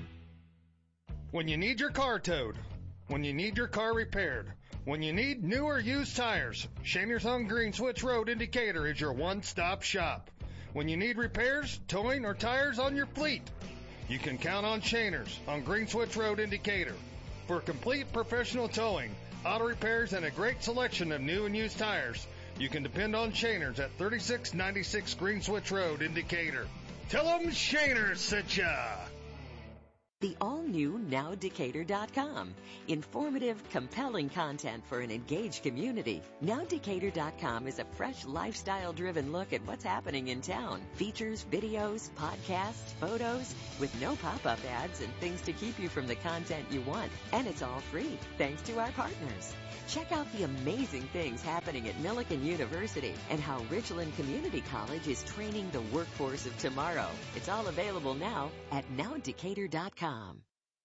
When you need your car towed, when you need your car repaired, when you need new or used tires, Shaner's on Green Switch Road in Decatur is your one-stop shop. When you need repairs, towing, or tires on your fleet, you can count on Shaner's on Green Switch Road in Decatur. For complete professional towing, auto repairs, and a great selection of new and used tires, you can depend on Shaner's at thirty-six ninety-six Green Switch Road in Decatur. Tell them Shaner's sent ya! The all-new now decatur dot com. Informative, compelling content for an engaged community. now decatur dot com is a fresh, lifestyle-driven look at what's happening in town. Features, videos, podcasts, photos, with no pop-up ads and things to keep you from the content you want. And it's all free, thanks to our partners. Check out the amazing things happening at Millikan University and how Richland Community College is training the workforce of tomorrow. It's all available now at now decatur dot com.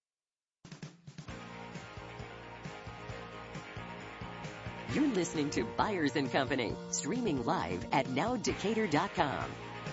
You're listening to Byers and Company, streaming live at now decatur dot com.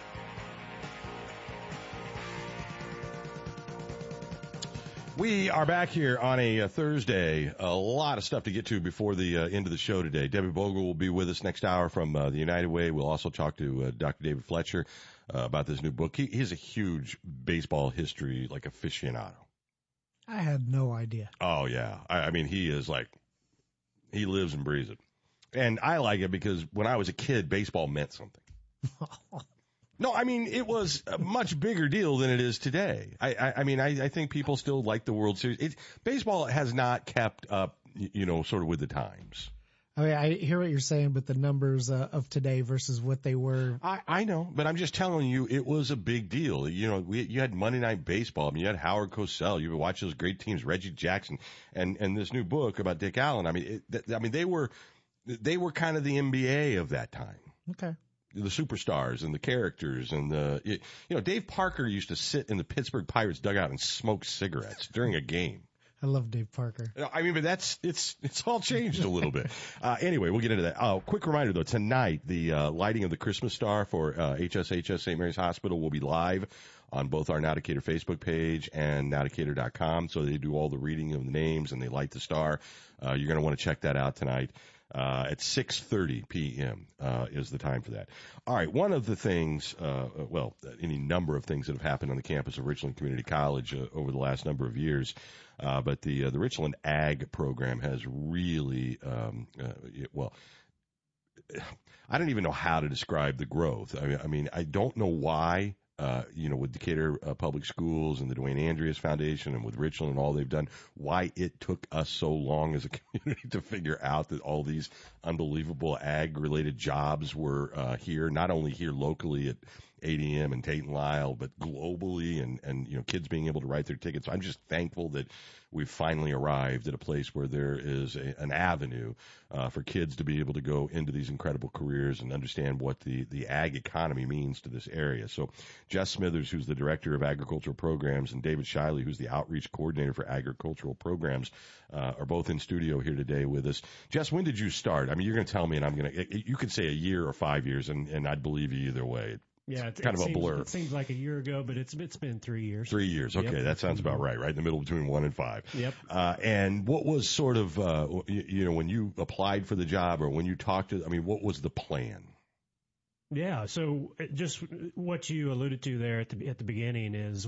We are back here on a, a Thursday. A lot of stuff to get to before the uh, end of the show today. Debbie Bogle will be with us next hour from uh, the United Way. We'll also talk to uh, Doctor David Fletcher uh, about this new book. He, he's a huge baseball history, like, aficionado. I had no idea. Oh, yeah. I, I mean, he is like, he lives and breathes it. And I like it because when I was a kid, baseball meant something. No, I mean, it was a much bigger deal than it is today. I, I, I mean, I, I think people still like the World Series. It, baseball has not kept up, you know, sort of with the times. I mean, I hear what you're saying, but the numbers uh, of today versus what they were. I, I know, but I'm just telling you, it was a big deal. You know, we, you had Monday Night Baseball. I mean, you had Howard Cosell. You would watch those great teams, Reggie Jackson, and and this new book about Dick Allen. I mean, it, th- I mean, they were they were kind of the N B A of that time. Okay. The superstars and the characters and the, you know, Dave Parker used to sit in the Pittsburgh Pirates dugout and smoke cigarettes during a game. I love Dave Parker. I mean, but that's, it's, it's all changed a little bit. Uh, anyway, we'll get into that. Uh, quick reminder though, tonight, the, uh, lighting of the Christmas star for, uh, H S H S Saint Mary's Hospital will be live on both our Now Decatur Facebook page and now decatur dot com. So they do all the reading of the names and they light the star. Uh, you're going to want to check that out tonight. Uh, at six thirty p.m. Uh, is the time for that. All right, one of the things, uh, well, any number of things that have happened on the campus of Richland Community College uh, over the last number of years, uh, but the uh, the Richland Ag program has really, um, uh, well, I don't even know how to describe the growth. I mean, I, mean, I don't know why. Uh, you know, with Decatur uh, Public Schools and the Dwayne Andreas Foundation and with Richland and all they've done, why it took us so long as a community to figure out that all these unbelievable ag-related jobs were uh, here, not only here locally at A D M and Tate and Lyle, but globally, and, and, you know, kids being able to write their tickets. I'm just thankful that we've finally arrived at a place where there is a, an avenue uh, for kids to be able to go into these incredible careers and understand what the, the ag economy means to this area. So Jess Smithers, who's the Director of Agricultural Programs, and David Shiley, who's the Outreach Coordinator for Agricultural Programs, uh, are both in studio here today with us. Jess, when did you start? I mean, you're going to tell me, and I'm going to – you could say a year or five years, and, and I'd believe you either way. Yeah, it's kind it of seems, a blur. It seems like a year ago, but it's it's been three years. Three years. Okay, yep. That sounds about right. Right in the middle between one and five. Yep. Uh, and what was sort of, uh, you, you know, when you applied for the job or when you talked to, I mean, what was the plan? Yeah. So just what you alluded to there at the at the beginning is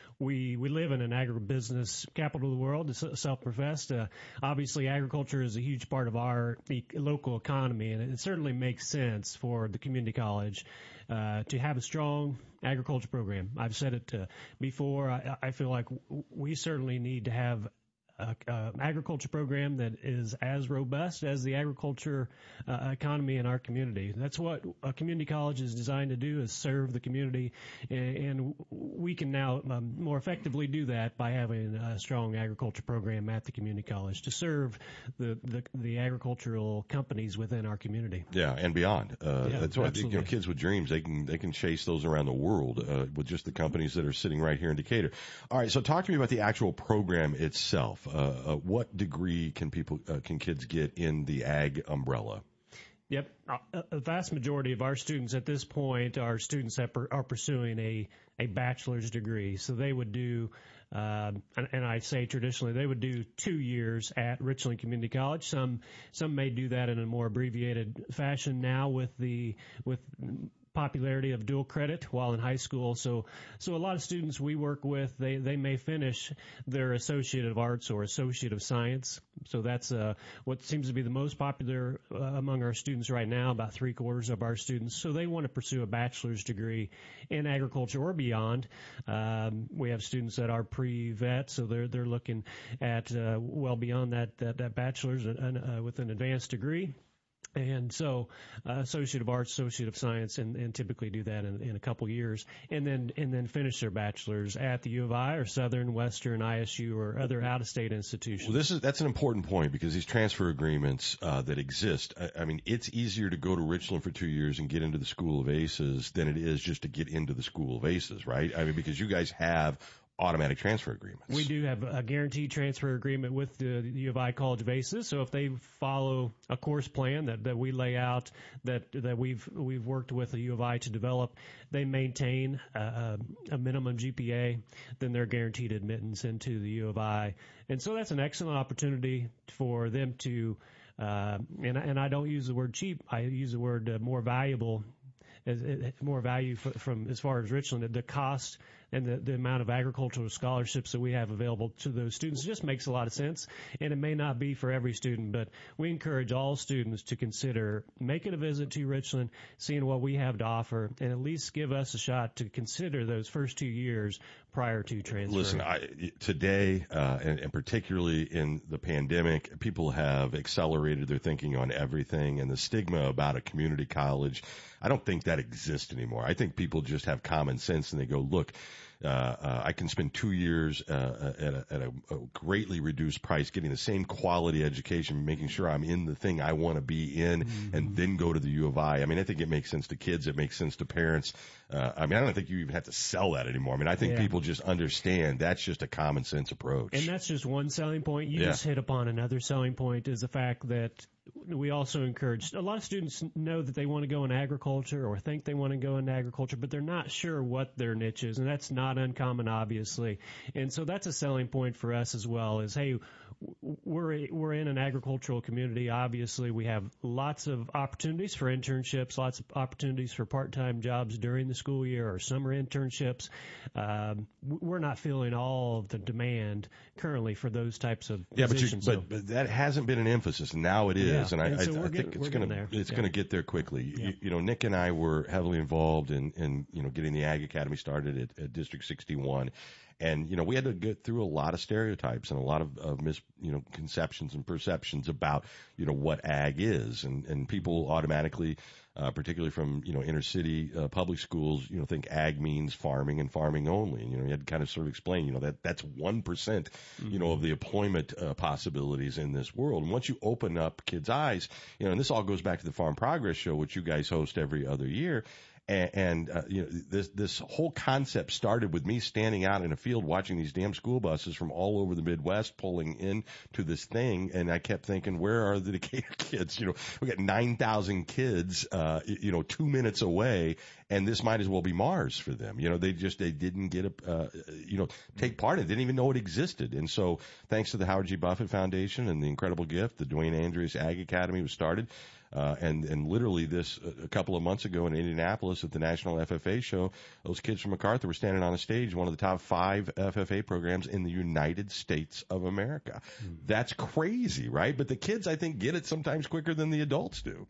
we we live in an agribusiness capital of the world, self-professed. Uh, obviously, agriculture is a huge part of our e- local economy, and it certainly makes sense for the community college uh, to have a strong agriculture program. I've said it uh, before. I, I feel like w- we certainly need to have Uh, uh, agriculture program that is as robust as the agriculture uh, economy in our community. That's what a community college is designed to do, is serve the community, and, and we can now um, more effectively do that by having a strong agriculture program at the community college to serve the, the, the agricultural companies within our community. Yeah, and beyond. Uh, yeah, that's why I think, you know, kids with dreams, they can they can chase those around the world uh, with just the companies that are sitting right here in Decatur. All right, so talk to me about the actual program itself. Uh, uh, what degree can people, uh, can kids get in the ag umbrella? Yep. A, a vast majority of our students at this point are students that per, are pursuing a, a bachelor's degree. So they would do, um, and, and I say traditionally, they would do two years at Richland Community College. Some some may do that in a more abbreviated fashion now with the with popularity of dual credit while in high school. So so a lot of students we work with, they, they may finish their Associate of Arts or Associate of Science. So that's uh, what seems to be the most popular uh, among our students right now, about three quarters of our students. So they want to pursue a bachelor's degree in agriculture or beyond. Um, we have students that are pre-vet, so they're they're looking at uh, well beyond that, that, that bachelor's and, uh, with an advanced degree. And so, uh, Associate of Arts, Associate of Science, and, and typically do that in, in a couple years, and then and then finish their bachelor's at the U of I or Southern, Western, I S U, or other out-of-state institutions. Well, this is that's an important point because these transfer agreements uh, that exist. I, I mean, it's easier to go to Richland for two years and get into the School of Aces than it is just to get into the School of Aces, right? I mean, because you guys have automatic transfer agreements. We do have a guaranteed transfer agreement with the U of I College of Aces. So if they follow a course plan that, that we lay out, that that we've we've worked with the U of I to develop, they maintain a, a minimum G P A, then they're guaranteed admittance into the U of I. And so that's an excellent opportunity for them to, uh, and, and I don't use the word cheap, I use the word uh, more valuable, as, as more value for, from as far as Richland. The cost and the, the amount of agricultural scholarships that we have available to those students just makes a lot of sense. And it may not be for every student, but we encourage all students to consider making a visit to Richland, seeing what we have to offer, and at least give us a shot to consider those first two years prior to transfer. Listen, I, today, uh, and, and particularly in the pandemic, people have accelerated their thinking on everything, and the stigma about a community college, I don't think that exists anymore. I think people just have common sense and they go, look, uh, uh, I can spend two years uh, at, a, at a, a greatly reduced price getting the same quality education, making sure I'm in the thing I want to be in, mm-hmm. and then go to the U of I. I mean, I think it makes sense to kids. It makes sense to parents. Uh, I mean, I don't think you even have to sell that anymore. I mean, I think yeah. people just understand that's just a common sense approach. And that's just one selling point. You yeah. just hit upon another selling point is the fact that we also encourage a lot of students know that they want to go in agriculture or think they want to go into agriculture, but they're not sure what their niche is, and that's not uncommon, obviously. And so that's a selling point for us as well. Is hey, we're we're in an agricultural community. Obviously, we have lots of opportunities for internships, lots of opportunities for part-time jobs during the school year or summer internships. Um, we're not feeling all of the demand currently for those types of yeah, positions. but, you, but but that hasn't been an emphasis. Now it is. Yeah. And I, and so I, I getting, think it's going to it's yeah. going to get there quickly. Yeah. You, you know, Nick and I were heavily involved in, in you know getting the Ag Academy started at, at District sixty-one, and you know we had to get through a lot of stereotypes and a lot of, of mis you know conceptions and perceptions about you know what ag is, and and people automatically, uh, particularly from you know inner city uh, public schools, you know think ag means farming and farming only. And, you know, you had to kind of sort of explain, you know that that's one percent, mm-hmm. you know, of the employment uh, possibilities in this world. And once you open up kids' eyes, you know, and this all goes back to the Farm Progress Show, which you guys host every other year. And, and uh, you know, this this whole concept started with me standing out in a field watching these damn school buses from all over the Midwest pulling in to this thing, and I kept thinking, where are the Decatur kids? You know, we got nine thousand kids, uh, you know, two minutes away, and this might as well be Mars for them. You know, they just they didn't get a, uh, you know, take part in it, didn't even know it existed. And so, thanks to the Howard G. Buffett Foundation and the incredible gift, the Dwayne Andrews Ag Academy was started. Uh, and, and literally this, a couple of months ago in Indianapolis at the National F F A show, those kids from MacArthur were standing on a stage, one of the top five F F A programs in the United States of America. Mm. That's crazy, right? But the kids, I think, get it sometimes quicker than the adults do.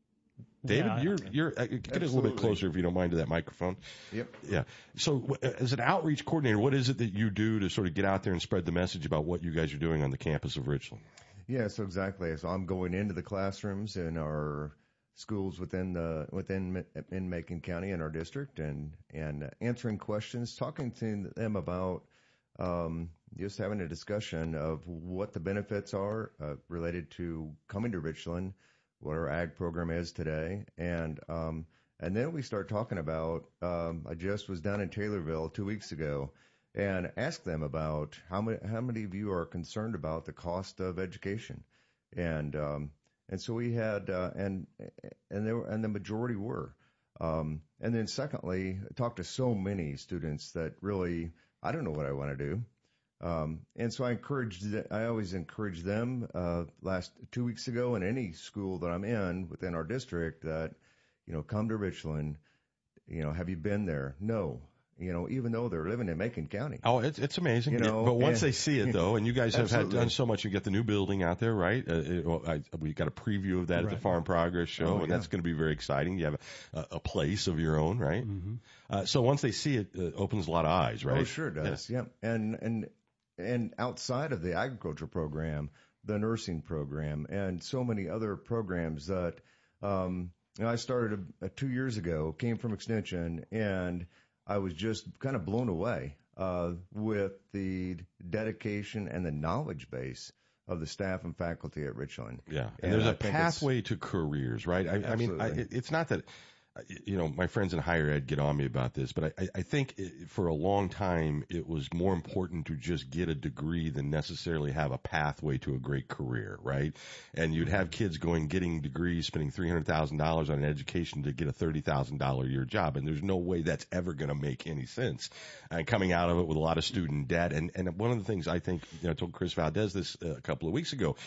David, yeah, you're, you're, uh, get absolutely. a little bit closer if you don't mind to that microphone. Yep. Yeah. So uh, as an outreach coordinator, what is it that you do to sort of get out there and spread the message about what you guys are doing on the campus of Richland? Yeah, so exactly. So I'm going into the classrooms in our schools within the within in Macon County in our district, and and answering questions, talking to them about um, just having a discussion of what the benefits are uh, related to coming to Richland, what our ag program is today, and um, and then we start talking about. Um, I just was down in Taylorville two weeks ago. And ask them about how many how many of you are concerned about the cost of education, and um, and so we had uh, and and there were, and the majority were, um, and then secondly, I talked to so many students that really I don't know what I want to do, um, and so I encouraged I always encourage them uh, last two weeks ago in any school that I'm in within our district that you know come to Richland, you know have you been there? No. You know, even though they're living in Macon County. Oh, it's it's amazing. You know, but once and, they see it, though, and you guys have had done so much, you get the new building out there, right? Uh, it, well, I, we got a preview of that right. at the Farm Progress Show, oh, and yeah. that's going to be very exciting. You have a, a place of your own, right? Mm-hmm. Uh, so once they see it, it opens a lot of eyes, right? Oh, sure it does. Yeah. yeah. And and and outside of the agriculture program, the nursing program, and so many other programs that um, you know, I started a, a two years ago, came from Extension, and I was just kind of blown away uh, with the dedication and the knowledge base of the staff and faculty at Richland. Yeah, and, and there's I a pathway to careers, right? I, I mean, I, it's not that, you know, my friends in higher ed get on me about this, but I, I think it, for a long time it was more important to just get a degree than necessarily have a pathway to a great career, right? And you'd have kids going, getting degrees, spending three hundred thousand dollars on an education to get a thirty thousand dollars a year job, and there's no way that's ever going to make any sense. And coming out of it with a lot of student debt, and, and one of the things I think, you know, I told Chris Valdez this a couple of weeks ago,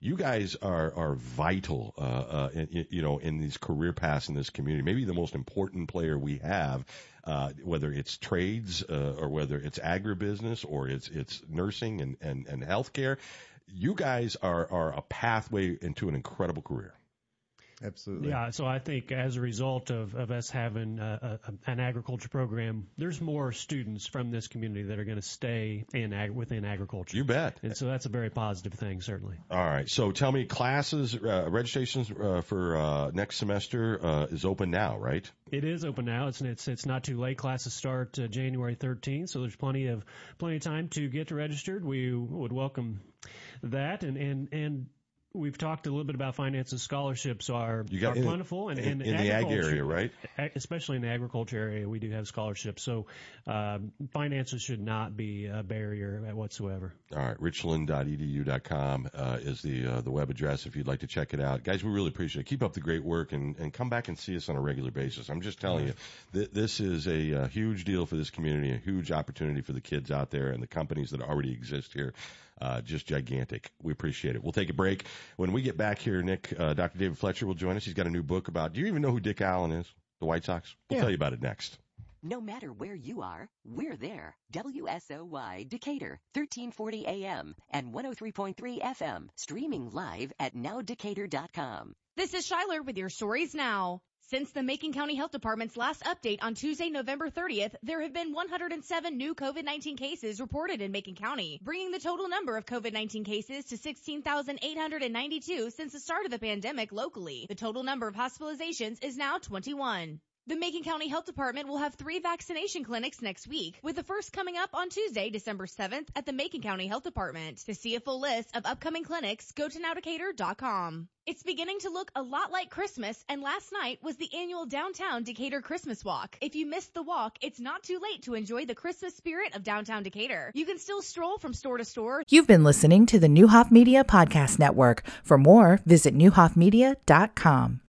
You guys are are vital, uh, uh, in, you know, in these career paths in this community. Maybe the most important player we have, uh, whether it's trades uh, or whether it's agribusiness or it's it's nursing and and and healthcare. You guys are are a pathway into an incredible career. Absolutely. Yeah, so I think as a result of, of us having a, a, an agriculture program, there's more students from this community that are going to stay in ag- within agriculture. You bet. And so that's a very positive thing, certainly. All right. So tell me, classes, uh, registrations uh, for uh, next semester uh, is open now, right? It is open now. It's it's it's not too late. Classes start uh, January thirteenth, so there's plenty of plenty of time to get registered. We would welcome that, and and and. We've talked a little bit about finances. Scholarships are, you got are in, plentiful, and in, and in the ag area, right? Especially in the agriculture area, we do have scholarships. So uh, finances should not be a barrier whatsoever. All right, richland dot e d u dot com uh, is the uh, the web address if you'd like to check it out, guys. We really appreciate it. Keep up the great work, and, and come back and see us on a regular basis. I'm just telling you, th- this is a, a huge deal for this community, a huge opportunity for the kids out there and the companies that already exist here. Uh, just gigantic. We appreciate it. We'll take a break. When we get back here, Nick, uh, Doctor David Fletcher will join us. He's got a new book about, do you even know who Dick Allen is? The White Sox? We'll Yeah. tell you about it next. No matter where you are, we're there. W S O Y Decatur, thirteen forty A M and one oh three point three F M, streaming live at now decatur dot com. This is Shyler with your stories now. Since the Macon County Health Department's last update on Tuesday, November thirtieth, there have been one hundred seven new COVID nineteen cases reported in Macon County, bringing the total number of COVID nineteen cases to sixteen thousand eight hundred ninety-two since the start of the pandemic locally. The total number of hospitalizations is now twenty-one. The Macon County Health Department will have three vaccination clinics next week, with the first coming up on Tuesday, December seventh at the Macon County Health Department. To see a full list of upcoming clinics, go to now decatur dot com. It's beginning to look a lot like Christmas, and last night was the annual Downtown Decatur Christmas Walk. If you missed the walk, it's not too late to enjoy the Christmas spirit of downtown Decatur. You can still stroll from store to store. You've been listening to the Newhoff Media Podcast Network. For more, visit newhoff media dot com.